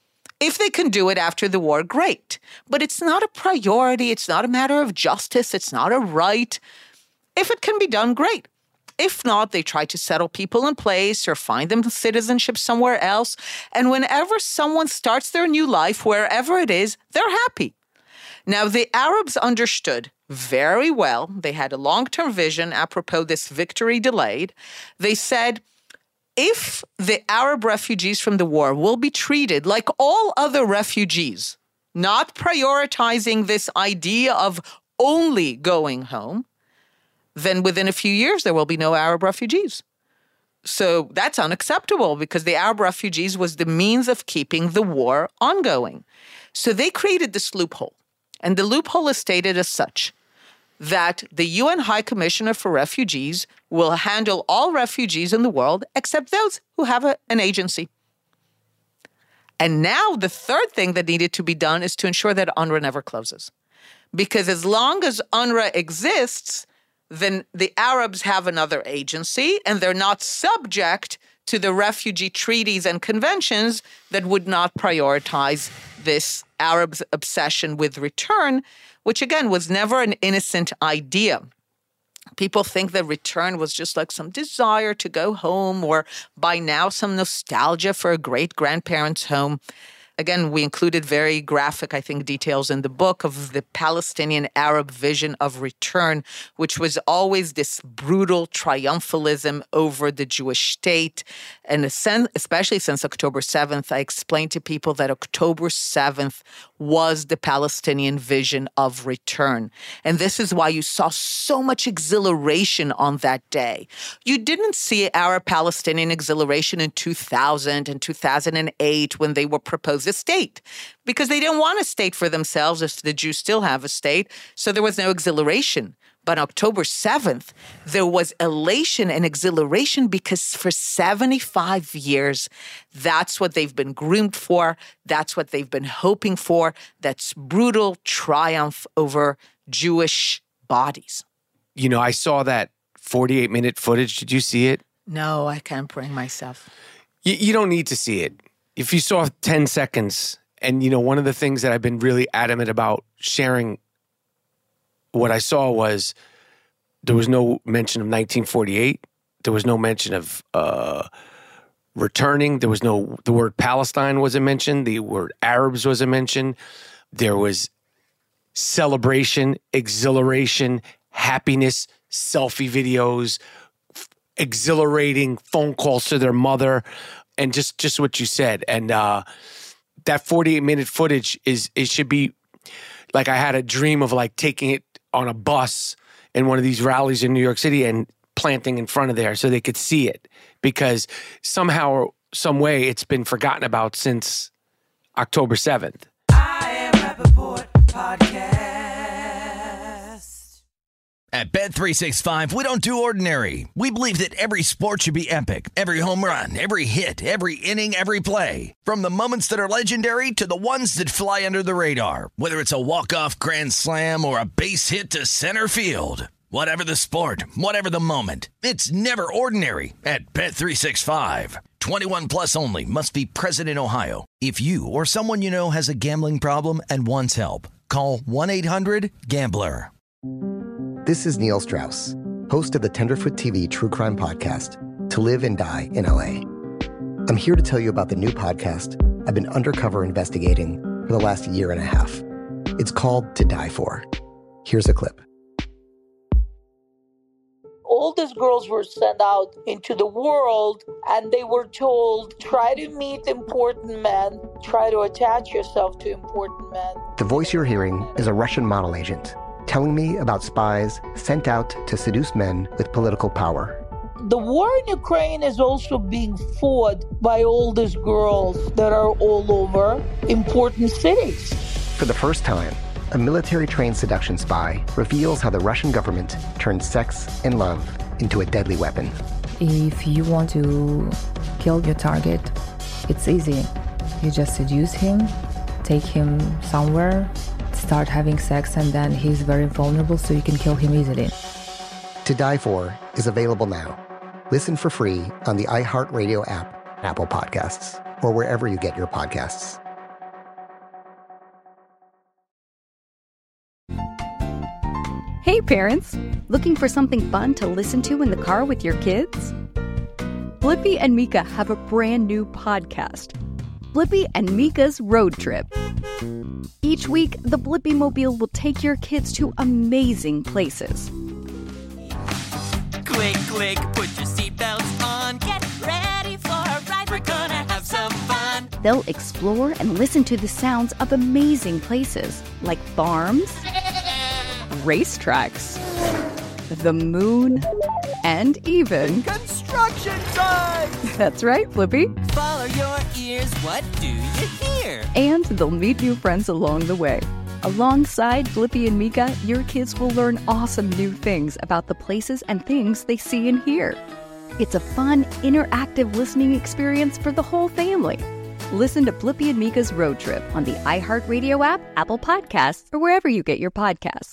If they can do it after the war, great. But it's not a priority. It's not a matter of justice. It's not a right. If it can be done, great. If not, they try to settle people in place or find them citizenship somewhere else. And whenever someone starts their new life, wherever it is, they're happy. Now, the Arabs understood very well. They had a long-term vision apropos this victory delayed. They said, if the Arab refugees from the war will be treated like all other refugees, not prioritizing this idea of only going home, then within a few years, there will be no Arab refugees. So that's unacceptable, because the Arab refugees was the means of keeping the war ongoing. So they created this loophole. And the loophole is stated as such, that the U N High Commissioner for Refugees will handle all refugees in the world except those who have a, an agency. And now the third thing that needed to be done is to ensure that UNRWA never closes. Because as long as UNRWA exists, then the Arabs have another agency, and they're not subject to the refugee treaties and conventions that would not prioritize this Arabs' obsession with return, which again was never an innocent idea. People think that return was just like some desire to go home, or by now some nostalgia for a great-grandparent's home. Again, we included very graphic, I think, details in the book of the Palestinian Arab vision of return, which was always this brutal triumphalism over the Jewish state. And especially since October seventh, I explained to people that October seventh was the Palestinian vision of return. And this is why you saw so much exhilaration on that day. You didn't see Arab-Palestinian exhilaration in two thousand and two thousand eight when they were proposed a state, because they didn't want a state for themselves if the Jews still have a state, so there was no exhilaration. But on October seventh, there was elation and exhilaration, because for seventy-five years, that's what they've been groomed for, that's what they've been hoping for, that's brutal triumph over Jewish bodies. You know, I saw that forty-eight minute footage. Did you see it? No, I can't bring myself. You, you don't need to see it. If you saw ten seconds, and, you know, one of the things that I've been really adamant about sharing what I saw was there was no mention of nineteen forty-eight. There was no mention of uh, returning. There was no, the word Palestine wasn't mentioned. The word Arabs wasn't mentioned. There was celebration, exhilaration, happiness, selfie videos, exhilarating phone calls to their mother. And just, just what you said. And uh, that forty-eight minute footage is, it should be like, I had a dream of like taking it on a bus in one of these rallies in New York City and planting in front of there so they could see it, because somehow or some way it's been forgotten about since October seventh. I am Rappaport Podcast. At Bet three sixty-five, we don't do ordinary. We believe that every sport should be epic. Every home run, every hit, every inning, every play. From the moments that are legendary to the ones that fly under the radar. Whether it's a walk-off grand slam or a base hit to center field. Whatever the sport, whatever the moment. It's never ordinary at Bet three sixty-five. twenty-one plus only. Must be present in Ohio. If you or someone you know has a gambling problem and wants help, call one eight hundred gambler. This is Neil Strauss, host of the Tenderfoot T V True Crime Podcast, To Live and Die in L A. I'm here to tell you about the new podcast I've been undercover investigating for the last year and a half. It's called To Die For. Here's a clip. All these girls were sent out into the world and they were told, try to meet important men, try to attach yourself to important men. The voice you're hearing is a Russian model agent telling me about spies sent out to seduce men with political power. The war in Ukraine is also being fought by all these girls that are all over important cities. For the first time, a military-trained seduction spy reveals how the Russian government turned sex and love into a deadly weapon. If you want to kill your target, it's easy. You just seduce him, take him somewhere, start having sex, and then he's very vulnerable, so you can kill him easily. To Die For is available now. Listen for free on the iHeartRadio app, Apple Podcasts, or wherever you get your podcasts. Hey parents, looking for something fun to listen to in the car with your kids? Blippi and Mika have a brand new podcast, Blippi and Mika's Road Trip. Each week, the Blippi Mobile will take your kids to amazing places. Click, click, put your seatbelts on. Get ready for a ride. We're gonna have some fun. They'll explore and listen to the sounds of amazing places like farms, racetracks, the moon, and even Construction sites! That's right, Blippi. Follow your ears, what do you hear? And they'll meet new friends along the way. Alongside Blippi and Mika, your kids will learn awesome new things about the places and things they see and hear. It's a fun, interactive listening experience for the whole family. Listen to Blippi and Mika's Road Trip on the iHeartRadio app, Apple Podcasts, or wherever you get your podcasts.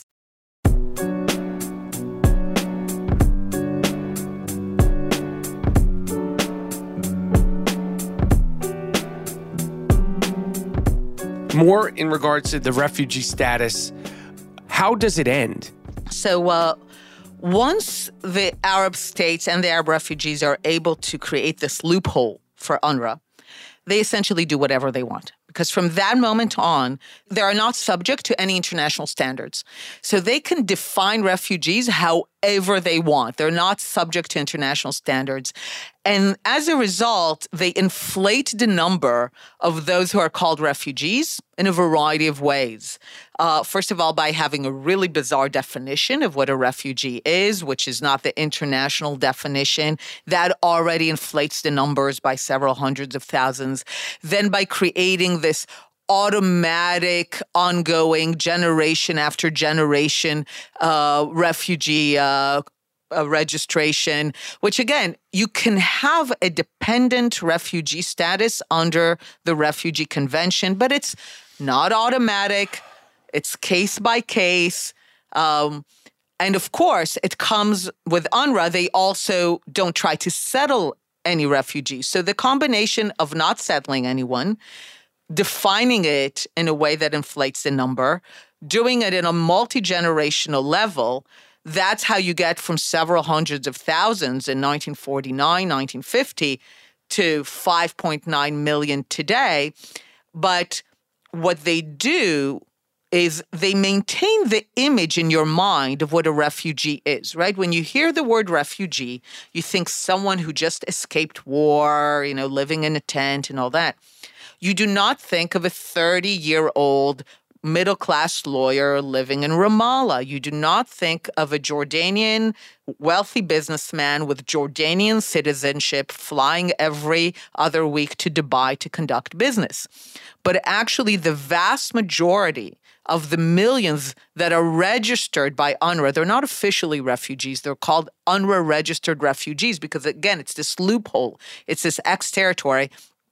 More in regards to the refugee status. How does it end? So uh, once the Arab states and the Arab refugees are able to create this loophole for UNRWA, they essentially do whatever they want. Because from that moment on, they are not subject to any international standards. So they can define refugees however they want. They're not subject to international standards. And as a result, they inflate the number of those who are called refugees in a variety of ways. Uh, first of all, by having a really bizarre definition of what a refugee is, which is not the international definition. That already inflates the numbers by several hundreds of thousands. Then by creating this automatic, ongoing, generation after generation uh, refugee uh, uh, registration, which again, you can have a dependent refugee status under the Refugee Convention, but it's not automatic. It's case by case. Um, and of course, it comes with UNRWA. They also don't try to settle any refugees. So the combination of not settling anyone, defining it in a way that inflates the number, doing it in a multi-generational level, that's how you get from several hundreds of thousands in nineteen forty-nine, nineteen fifty to five point nine million today. But what they do is they maintain the image in your mind of what a refugee is, right? When you hear the word refugee, you think someone who just escaped war, you know, living in a tent and all that. You do not think of a thirty-year-old middle-class lawyer living in Ramallah. You do not think of a Jordanian wealthy businessman with Jordanian citizenship flying every other week to Dubai to conduct business. But actually, the vast majority of the millions that are registered by UNRWA, they're not officially refugees. They're called UNRWA-registered refugees because, again, it's this loophole. It's this ex-territory.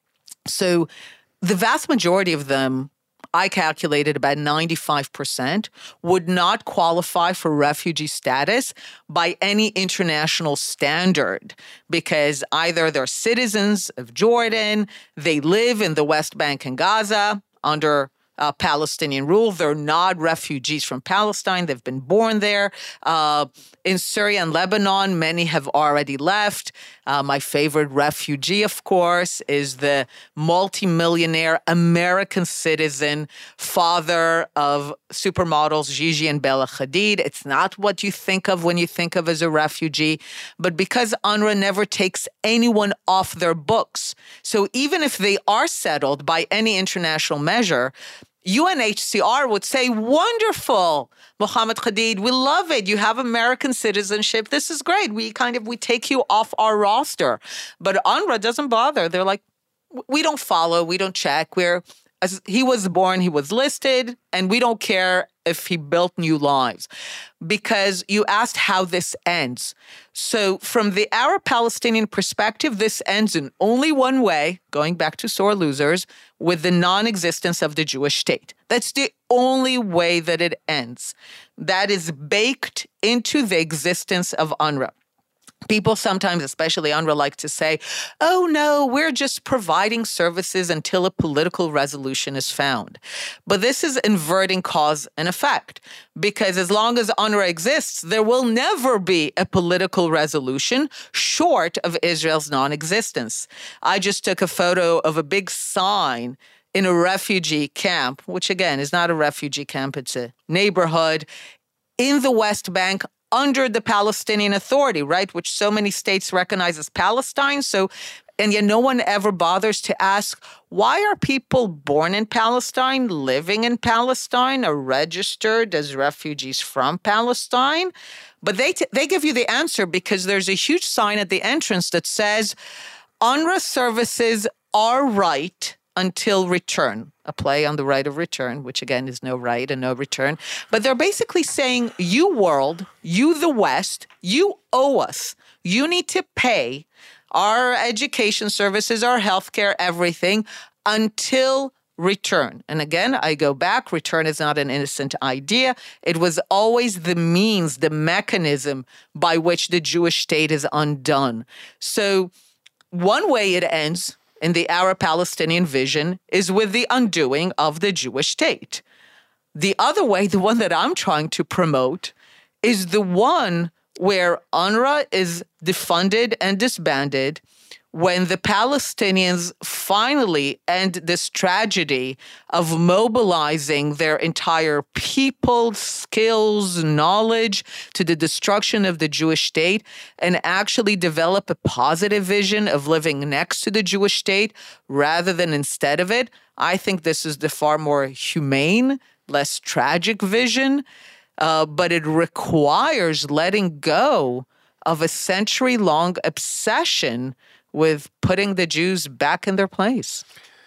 So the vast majority of them, I calculated about ninety-five percent, would not qualify for refugee status by any international standard because either they're citizens of Jordan, they live in the West Bank and Gaza under Uh, Palestinian rule. They're not refugees from Palestine. They've been born there. Uh, in Syria and Lebanon, many have already left. Uh, my favorite refugee, of course, is the multimillionaire American citizen, father of supermodels Gigi and Bella Hadid. It's not what you think of when you think of as a refugee, but because UNRWA never takes anyone off their books. So even if they are settled by any international measure, U N H C R would say, wonderful, Mohammed Hadid, we love it. You have American citizenship. This is great. We kind of, we take you off our roster. But UNRWA doesn't bother. They're like, we don't follow, we don't check. We're, as he was born, he was listed, and we don't care if he built new lives. Because you asked how this ends. So from the Arab-Palestinian perspective, this ends in only one way, going back to sore losers, with the non-existence of the Jewish state. That's the only way that it ends. That is baked into the existence of UNRWA. People sometimes, especially UNRWA, like to say, oh, no, we're just providing services until a political resolution is found. But this is inverting cause and effect, because as long as UNRWA exists, there will never be a political resolution short of Israel's non-existence. I just took a photo of a big sign in a refugee camp, which, again, is not a refugee camp. It's a neighborhood in the West Bank under the Palestinian Authority, right, which so many states recognize as Palestine. So, and yet no one ever bothers to ask, why are people born in Palestine, living in Palestine, or registered as refugees from Palestine? But they t- they give you the answer because there's a huge sign at the entrance that says, UNRWA services are right until return, a play on the right of return, which again is no right and no return. But they're basically saying, you world, you the West, you owe us. You need to pay our education services, our healthcare, everything until return. And again, I go back, return is not an innocent idea. It was always the means, the mechanism by which the Jewish state is undone. So one way it ends in the Arab-Palestinian vision is with the undoing of the Jewish state. The other way, the one that I'm trying to promote, is the one where UNRWA is defunded and disbanded when the Palestinians finally end this tragedy of mobilizing their entire people, skills, knowledge to the destruction of the Jewish state and actually develop a positive vision of living next to the Jewish state rather than instead of it. I think this is the far more humane, less tragic vision, uh, but it requires letting go of a century-long obsession with putting the Jews back in their place.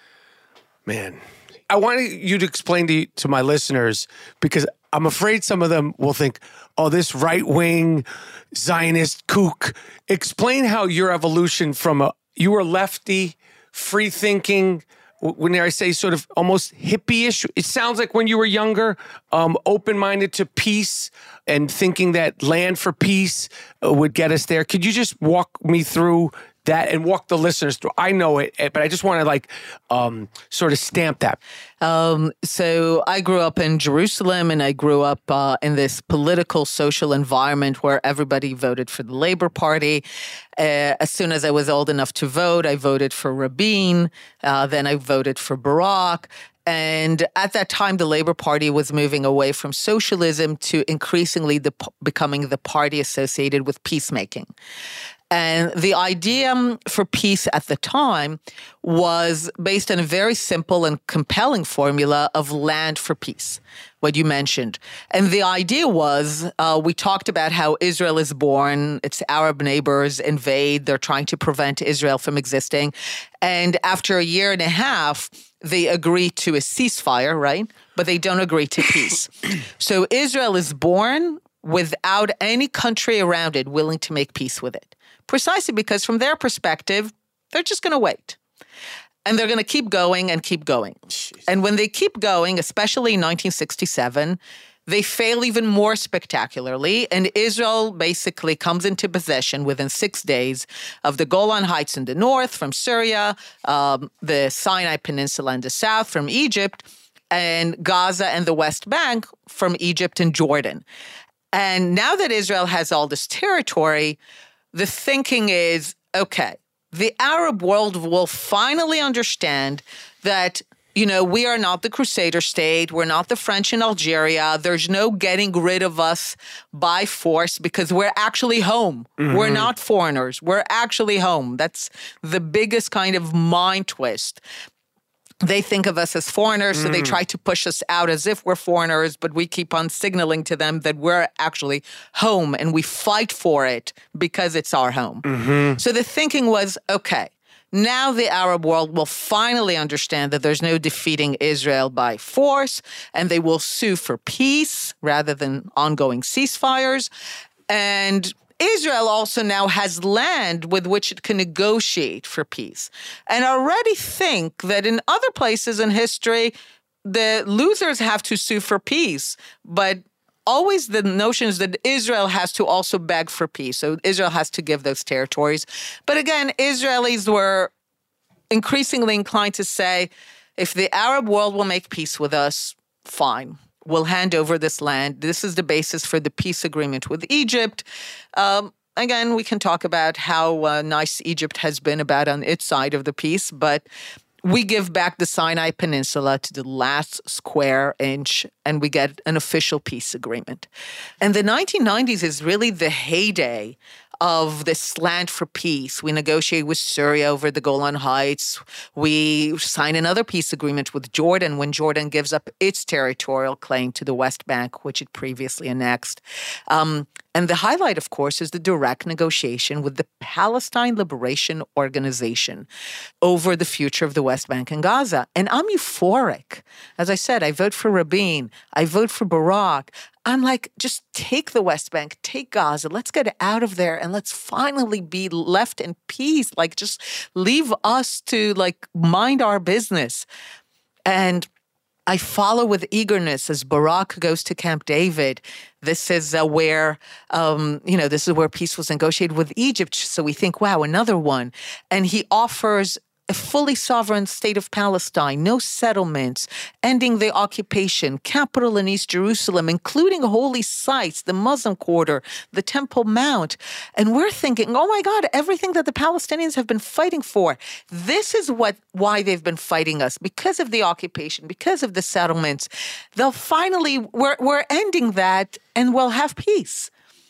Man, I want you to explain to, to my listeners, because I'm afraid some of them will think, oh, this right-wing Zionist kook. Explain how your evolution from a, you were lefty, free-thinking, when I say sort of almost hippie-ish, it sounds like when you were younger, um, open-minded to peace and thinking that land for peace uh, would get us there. Could you just walk me through that and walk the listeners through? I know it, but I just want to like um, sort of stamp that. Um, so I grew up in Jerusalem, and I grew up uh, in this political, social environment where everybody voted for the Labor Party. Uh, as soon as I was old enough to vote, I voted for Rabin. Uh, then I voted for Barak. And at that time, the Labor Party was moving away from socialism to increasingly the, becoming the party associated with peacemaking. And the idea for peace at the time was based on a very simple and compelling formula of land for peace, what you mentioned. And the idea was, uh, we talked about how Israel is born, its Arab neighbors invade, they're trying to prevent Israel from existing. And after a year and a half, they agree to a ceasefire, right? But they don't agree to peace. So Israel is born without any country around it willing to make peace with it. Precisely because from their perspective, they're just going to wait. And they're going to keep going and keep going. Jeez. And when they keep going, especially in nineteen sixty-seven, they fail even more spectacularly. And Israel basically comes into possession within six days of the Golan Heights in the north from Syria, um, the Sinai Peninsula in the south from Egypt, and Gaza and the West Bank from Egypt and Jordan. And now that Israel has all this territory, the thinking is, okay, the Arab world will finally understand that, you know, we are not the Crusader state. We're not the French in Algeria. There's no getting rid of us by force because we're actually home. Mm-hmm. We're not foreigners. We're actually home. That's the biggest kind of mind twist. They think of us as foreigners, so mm. they try to push us out as if we're foreigners, but we keep on signaling to them that we're actually home and we fight for it because it's our home. Mm-hmm. So the thinking was, okay, now the Arab world will finally understand that there's no defeating Israel by force, and they will sue for peace rather than ongoing ceasefires. And Israel also now has land with which it can negotiate for peace. And I already think that in other places in history, the losers have to sue for peace, but always the notion is that Israel has to also beg for peace. So Israel has to give those territories. But again, Israelis were increasingly inclined to say, if the Arab world will make peace with us, fine. We'll hand over this land. This is the basis for the peace agreement with Egypt. Um, again, we can talk about how uh, nice Egypt has been about on its side of the peace, but we give back the Sinai Peninsula to the last square inch, and we get an official peace agreement. And the nineteen nineties is really the heyday of this land for peace. We negotiate with Syria over the Golan Heights. We sign another peace agreement with Jordan when Jordan gives up its territorial claim to the West Bank, which it previously annexed. Um, and the highlight, of course, is the direct negotiation with the Palestine Liberation Organization over the future of the West Bank and Gaza. And I'm euphoric. As I said, I vote for Rabin. I vote for Barak. I'm like, just take the West Bank, take Gaza, let's get out of there and let's finally be left in peace. Like, just leave us to like mind our business. And I follow with eagerness as Barak goes to Camp David. This is uh, where, um, you know, this is where peace was negotiated with Egypt. So we think, wow, another one. And he offers a fully sovereign state of Palestine, no settlements, ending the occupation, capital in East Jerusalem, including holy sites, the Muslim Quarter, the Temple Mount. And we're thinking, oh my God, everything that the Palestinians have been fighting for. This is what why they've been fighting us, because of the occupation, because of the settlements. They'll finally, we're, we're ending that and we'll have peace.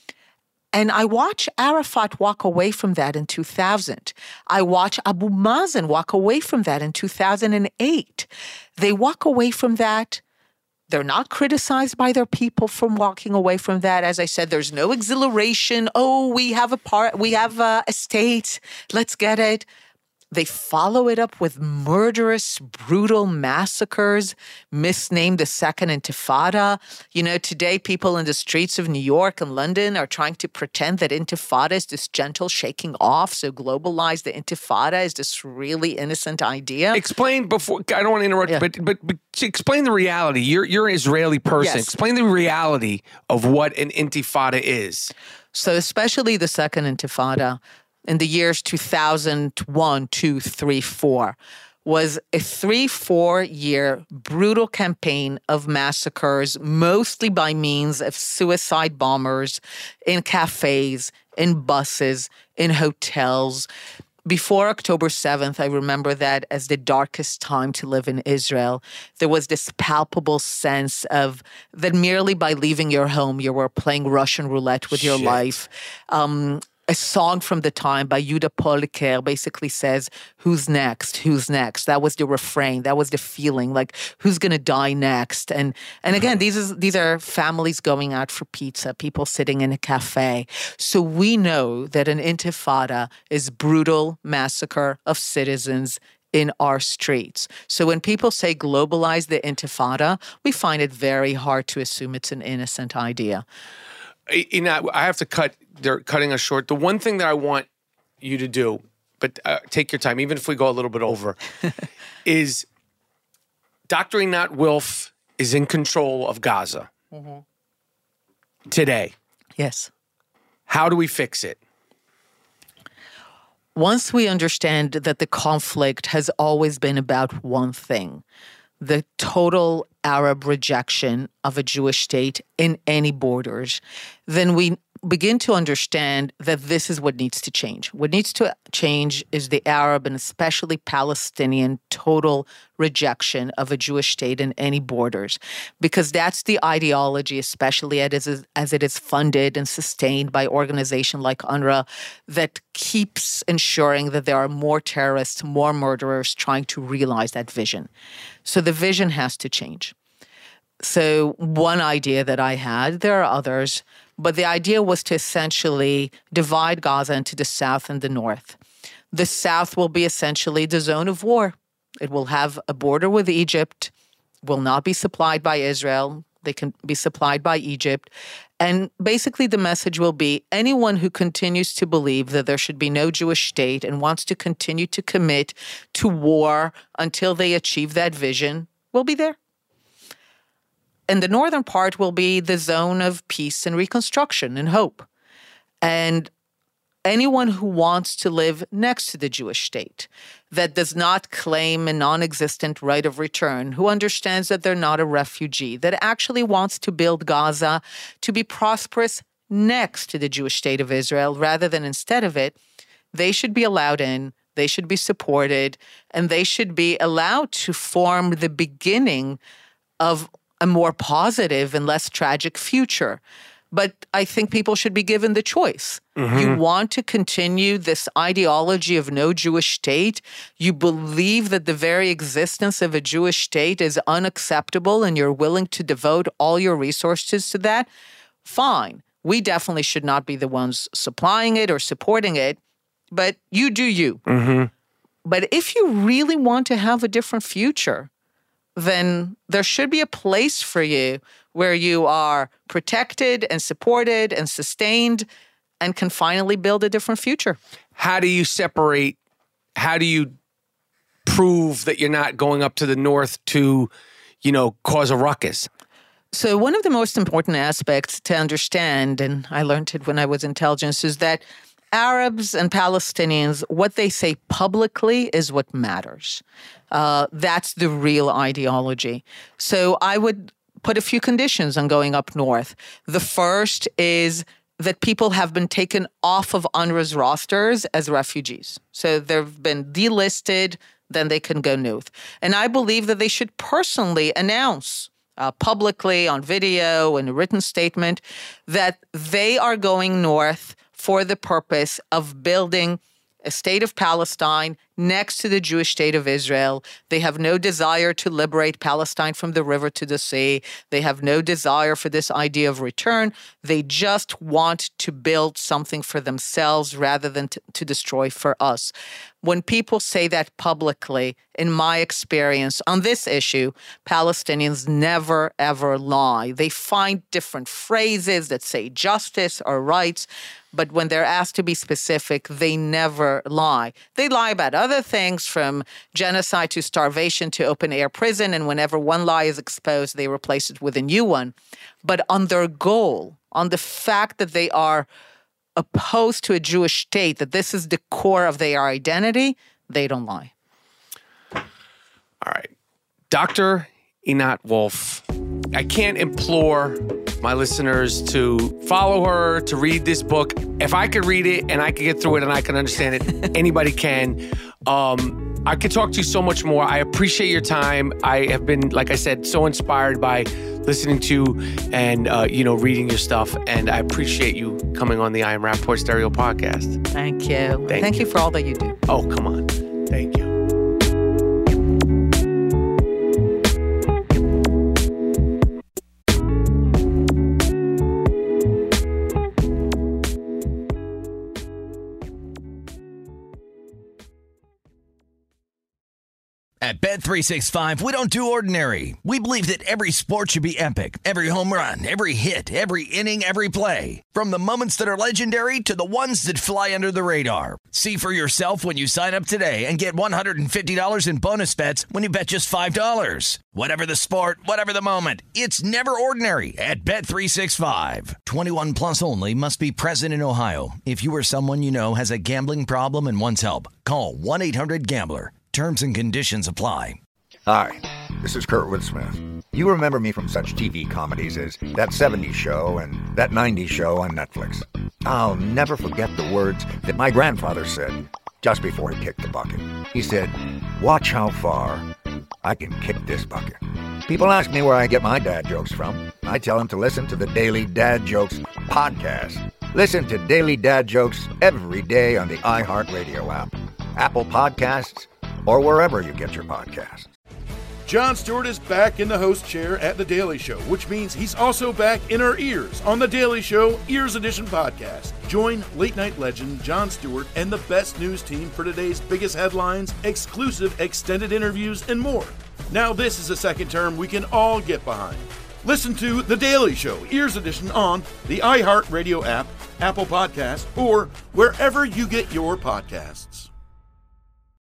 And I watch Arafat walk away from that in two thousand. I watch Abu Mazen walk away from that in two thousand eight. They walk away from that. They're not criticized by their people from walking away from that. As I said, there's no exhilaration. Oh, we have a part, we have a, a state. Let's get it. They follow it up with murderous, brutal massacres, misnamed the Second Intifada. You know, today people in the streets of New York and London are trying to pretend that Intifada is this gentle shaking off. So globalize the Intifada is this really innocent idea. Explain before, I don't want to interrupt, Yeah. but, but but explain the reality. You're, you're an Israeli person. Yes. Explain the reality of what an Intifada is. So especially the Second Intifada in the years two thousand one, two, three, four, was a three, four-year brutal campaign of massacres, mostly by means of suicide bombers in cafes, in buses, in hotels. Before October seventh, I remember that as the darkest time to live in Israel. There was this palpable sense of that merely by leaving your home, you were playing Russian roulette with your Shit. life. Um, a song from the time by Yuda Poliker basically says, who's next? Who's next? That was the refrain. That was the feeling, like, who's going to die next? And and again, these is these are families going out for pizza, people sitting in a cafe. So we know that an intifada is brutal massacre of citizens in our streets. So when people say globalize the intifada, we find it very hard to assume it's an innocent idea. You know, I have to cut, they're cutting us short. The one thing that I want you to do, but uh, take your time, even if we go a little bit over, is Doctor Einat Wilf is in control of Gaza mm-hmm. today. Yes. How do we fix it? Once we understand that the conflict has always been about one thing, the total Arab rejection of a Jewish state in any borders, then we begin to understand that this is what needs to change. What needs to change is the Arab and especially Palestinian total rejection of a Jewish state in any borders, because that's the ideology, especially as it is funded and sustained by organizations like UNRWA, that keeps ensuring that there are more terrorists, more murderers trying to realize that vision. So the vision has to change. So one idea that I had, there are others, but the idea was to essentially divide Gaza into the south and the north. The south will be essentially the zone of war. It will have a border with Egypt, will not be supplied by Israel. They can be supplied by Egypt. And basically the message will be anyone who continues to believe that there should be no Jewish state and wants to continue to commit to war until they achieve that vision will be there. And the northern part will be the zone of peace and reconstruction and hope. And anyone who wants to live next to the Jewish state, that does not claim a non-existent right of return, who understands that they're not a refugee, that actually wants to build Gaza to be prosperous next to the Jewish state of Israel rather than instead of it, they should be allowed in, they should be supported, and they should be allowed to form the beginning of a more positive and less tragic future. But I think people should be given the choice. Mm-hmm. You want to continue this ideology of no Jewish state. You believe that the very existence of a Jewish state is unacceptable and you're willing to devote all your resources to that. Fine. We definitely should not be the ones supplying it or supporting it, but you do you. Mm-hmm. But if you really want to have a different future, then there should be a place for you where you are protected and supported and sustained and can finally build a different future. How do you separate, how do you prove that you're not going up to the north to, you know, cause a ruckus? So one of the most important aspects to understand, and I learned it when I was intelligence, is that Arabs and Palestinians, what they say publicly is what matters. Uh, that's the real ideology. So I would put a few conditions on going up north. The first is that people have been taken off of UNRWA's rosters as refugees. So they've been delisted, then they can go north. And I believe that they should personally announce uh, publicly on video and a written statement that they are going north for the purpose of building a state of Palestine next to the Jewish state of Israel. They have no desire to liberate Palestine from the river to the sea. They have no desire for this idea of return. They just want to build something for themselves rather than to, to destroy for us. When people say that publicly, in my experience on this issue, Palestinians never, ever lie. They find different phrases that say justice or rights, but when they're asked to be specific, they never lie. They lie about other things, from genocide to starvation to open-air prison, and whenever one lie is exposed, they replace it with a new one. But on their goal, on the fact that they are opposed to a Jewish state, that this is the core of their identity, they don't lie. All right. Doctor Einat Wilf, I can't implore my listeners to follow her, to read this book. If I could read it and I could get through it and I can understand it, anybody can. Um, I could talk to you so much more. I appreciate your time. I have been, like I said, so inspired by listening to and, uh, you know, reading your stuff. And I appreciate you coming on the I Am Rapaport Stereo podcast. Thank you. Thank, Thank you. you for all that you do. Oh, come on. Thank you. At Bet three sixty-five, we don't do ordinary. We believe that every sport should be epic. Every home run, every hit, every inning, every play. From the moments that are legendary to the ones that fly under the radar. See for yourself when you sign up today and get one hundred fifty dollars in bonus bets when you bet just five dollars. Whatever the sport, whatever the moment, it's never ordinary at Bet three sixty-five. twenty-one plus only. Must be present in Ohio. If you or someone you know has a gambling problem and wants help, call one eight hundred gambler. Terms and conditions apply. Hi, this is Kurtwood Smith. You remember me from such T V comedies as That seventies Show and That nineties Show on Netflix. I'll never forget the words that my grandfather said just before he kicked the bucket. He said, "Watch how far I can kick this bucket." People ask me where I get my dad jokes from. I tell them to listen to the Daily Dad Jokes podcast. Listen to Daily Dad Jokes every day on the iHeartRadio app, Apple Podcasts, or wherever you get your podcasts. Jon Stewart is back in the host chair at The Daily Show, which means he's also back in our ears on The Daily Show Ears Edition podcast. Join late-night legend Jon Stewart and the best news team for today's biggest headlines, exclusive extended interviews, and more. Now this is a second term we can all get behind. Listen to The Daily Show Ears Edition on the iHeartRadio app, Apple Podcasts, or wherever you get your podcasts.